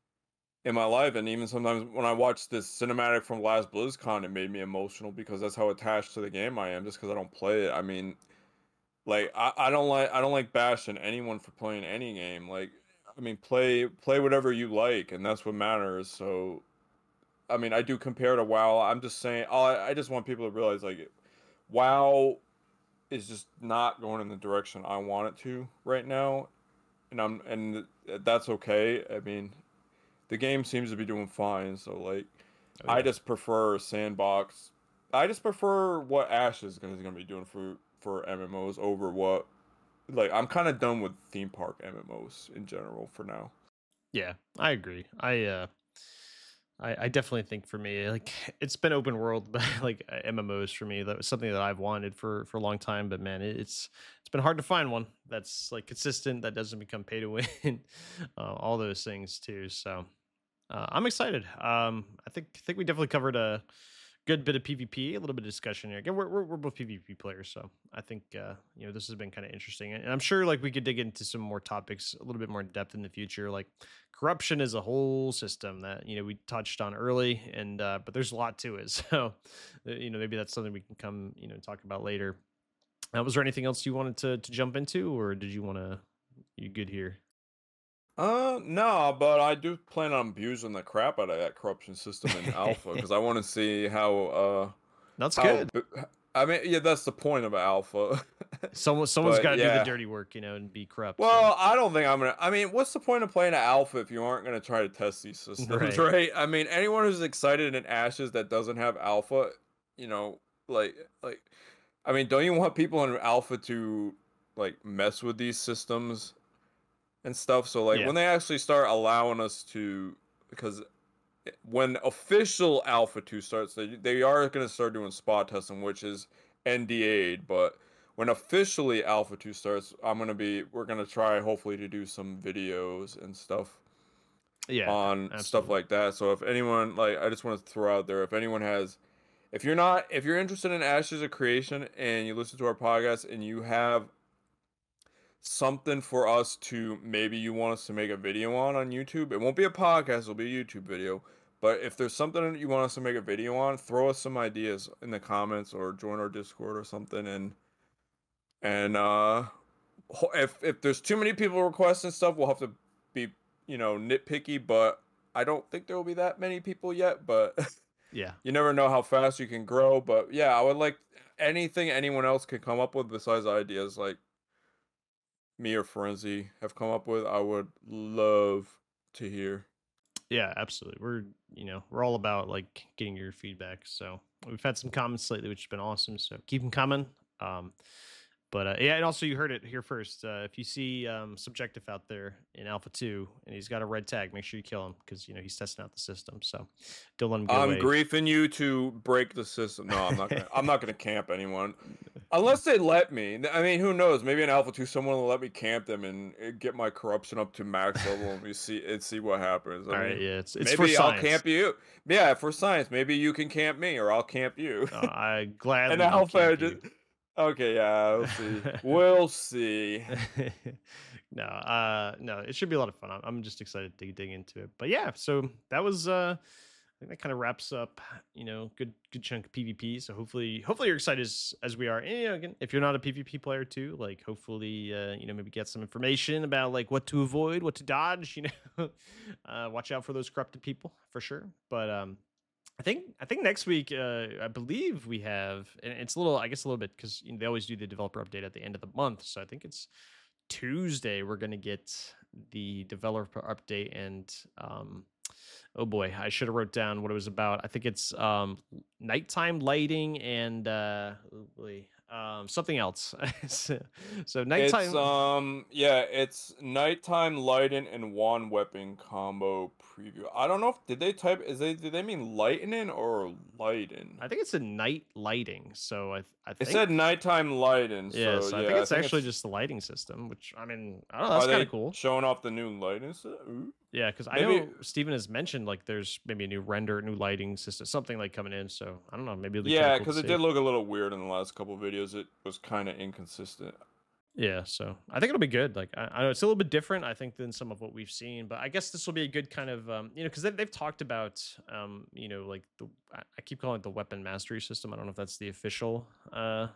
in my life. And even sometimes when I watch this cinematic from last BlizzCon, it made me emotional because that's how attached to the game I am just because I don't play it. I mean, like I, I don't like I don't like bashing anyone for playing any game. Like I mean, play play whatever you like, and that's what matters. So I mean, I do compare to WoW. I'm just saying, oh, I, I just want people to realize like WoW is just not going in the direction I want it to right now, and I'm and that's okay. I mean, the game seems to be doing fine, so like Oh I yeah. just prefer sandbox. I just prefer what Ash is gonna, is gonna be doing for for M M Os over what like I'm kind of done with theme park M M Os in general for now. Yeah, I agree. I uh I, I definitely think for me, like it's been open world, but like uh, M M Os for me, that was something that I've wanted for for a long time. But man, it, it's it's been hard to find one that's like consistent, that doesn't become pay to win, uh, all those things too. So uh, I'm excited. Um, I think I think we definitely covered a good bit of PvP, a little bit of discussion here. Again, we're we're, we're both PvP players, so I think uh, you know this has been kind of interesting, and I'm sure like we could dig into some more topics a little bit more in depth in the future. Like corruption is a whole system that you know we touched on early, and uh, but there's a lot to it. So uh, you know maybe that's something we can come you know talk about later. Uh, was there anything else you wanted to to jump into, or did you want to? You good here? Uh, no, but I do plan on abusing the crap out of that corruption system in alpha because I want to see how uh That's how good. b- I mean yeah that's the point of alpha. Someone someone's But got to do the yeah, dirty work, you know, and be corrupt. So well, I don't think I'm gonna. I mean, what's the point of playing an alpha if you aren't gonna try to test these systems, right. right? I mean, anyone who's excited in Ashes that doesn't have alpha, you know, like like, I mean, don't you want people in alpha to like mess with these systems and stuff? So like Yeah. when they actually start allowing us to, because when official Alpha two starts, they they are going to start doing spot testing, which is N D A'd, but when officially Alpha two starts, I'm going to be we're going to try hopefully to do some videos and stuff Yeah. on stuff Absolutely. like that. So if anyone like I just want to throw out there if anyone has if you're not if you're interested in Ashes of Creation and you listen to our podcast and you have something for us to maybe you want us to make a video on on YouTube. It won't be a podcast, it'll be a YouTube video. But if there's something that you want us to make a video on, throw us some ideas in the comments or join our Discord or something and and uh ho- if if there's too many people requesting stuff, we'll have to be, you know, nitpicky, but I don't think there will be that many people yet, but Yeah. you never know how fast you can grow, but yeah, I would like anything anyone else could come up with besides ideas like me or Frenzy have come up with, I would love to hear. Yeah, absolutely. We're, you know, we're all about like getting your feedback. So we've had some comments lately, which has been awesome. So keep them coming. Um, But uh, yeah, and also you heard it here first. Uh, if you see um, Subjective out there in Alpha two and he's got a red tag, make sure you kill him because you know he's testing out the system. So don't let him get I'm away. griefing you to break the system. No, I'm not gonna I'm not gonna camp anyone. Unless they let me. I mean, who knows? Maybe in Alpha two someone will let me camp them and uh, get my corruption up to max level and we see and see what happens. I All mean, right, yeah, it's it's maybe for I'll science. camp you. Yeah, for science. Maybe you can camp me or I'll camp you. Uh, I gladly And will Alpha camp just you. Okay, yeah, we'll see. We'll see. no, uh, no, it should be a lot of fun. I'm, I'm just excited to dig into it. But yeah, so that was, uh, I think that kind of wraps up, you know, good, good chunk of PvP. So hopefully, hopefully you're excited as, as we are. And, you know, again, if you're not a PvP player too, like hopefully, uh, you know, maybe get some information about like what to avoid, what to dodge. You know, uh, watch out for those corrupted people for sure. But um, I think I think next week, uh, I believe we have, and it's a little, I guess, a little bit because you know, they always do the developer update at the end of the month. So I think it's Tuesday we're gonna get the developer update, and um, oh boy, I should have wrote down what it was about. I think it's um, nighttime lighting and uh, oh boy, um, something else. so, so nighttime. It's um yeah, it's nighttime lighting and one weapon combo preview. I don't know if did they type is they did they mean lightning or lighting? I think it's a night lighting. So I I It think said nighttime lighting, yeah, so so I yeah, think I it's think actually it's just the lighting system, which I mean, I don't know, that's are kind they of cool. showing off the new lighting system? Ooh. Yeah, because I Maybe know Steven has mentioned like there's maybe a new render, new lighting system, something like coming in. So I don't know, maybe it'll be kind of yeah, cool to because it see. did look a little weird in the last couple videos. It was kind of inconsistent. Yeah, so I think it'll be good. Like I, I know it's a little bit different, I think, than some of what we've seen, but I guess this will be a good kind of, um, you know, because they, they've talked about, um, you know, like the I, I keep calling it the weapon mastery system. I don't know if that's the official uh,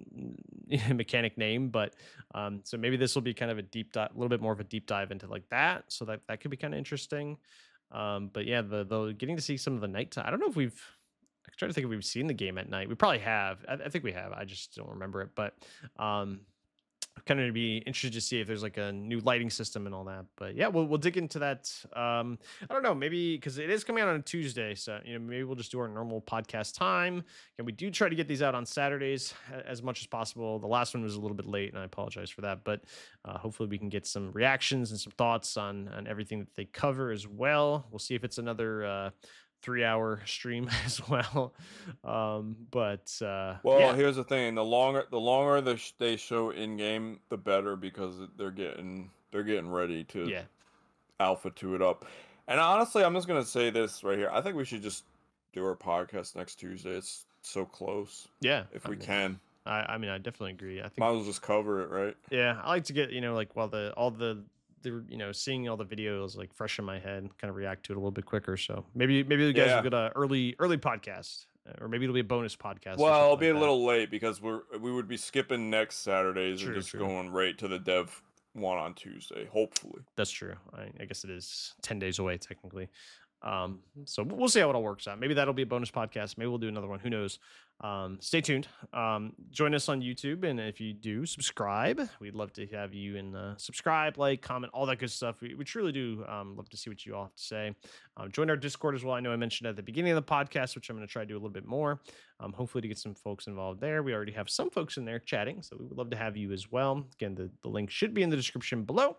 mechanic name, but um, so maybe this will be kind of a deep dive, a little bit more of a deep dive into like that. So that that could be kind of interesting. Um, but yeah, the the getting to see some of the nighttime. I don't know if we've. I'm trying to think if we've seen the game at night. We probably have. I, I think we have. I just don't remember it, but. Um, kind of be interested to see if there's like a new lighting system and all that. But yeah, we'll we'll dig into that. Um, I don't know, maybe because it is coming out on a Tuesday, so you know maybe we'll just do our normal podcast time. And we do try to get these out on Saturdays as much as possible. The last one was a little bit late, and I apologize for that. But uh, hopefully we can get some reactions and some thoughts on on everything that they cover as well. We'll see if it's another. Uh, three hour stream as well. Um, but uh, Well, yeah. here's the thing: the longer the longer the sh- they show in game, the better because they're getting they're getting ready to Yeah. alpha two it up. And honestly, I'm just gonna say this right here: I think we should just do our podcast next Tuesday. It's so close. Yeah. If I we mean, can, I, I mean, I definitely agree. I think might as well just cover it, right? yeah, I like to get, you know, like while the all the the you know, seeing all the videos like fresh in my head, kind of react to it a little bit quicker. So maybe maybe you guys Yeah. will get a early early podcast, uh, or maybe it'll be a bonus podcast. or Well, it'll something be like a that. little late because we're we would be skipping next Saturdays True, and just true. going right to the dev one on Tuesday. Hopefully. That's true. I, I guess it is ten days away technically. Um, so we'll see how it all works out. Maybe that'll be a bonus podcast. Maybe we'll do another one. Who knows? Um, stay tuned. Um, join us on YouTube, and if you do, subscribe. We'd love to have you and uh, subscribe, like, comment, all that good stuff. We, we truly do um, love to see what you all have to say. Um, join our Discord as well. I know I mentioned at the beginning of the podcast, which I'm going to try to do a little bit more. Um, hopefully to get some folks involved there. We already have some folks in there chatting, so we would love to have you as well. Again, the, the link should be in the description below.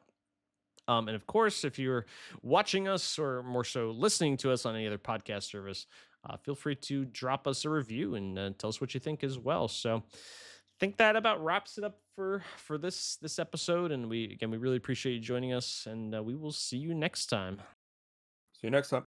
Um, and of course, if you're watching us or more so listening to us on any other podcast service, uh, feel free to drop us a review and uh, tell us what you think as well. So I think that about wraps it up for, for this, this episode. And we, again, we really appreciate you joining us, and uh, we will see you next time. See you next time.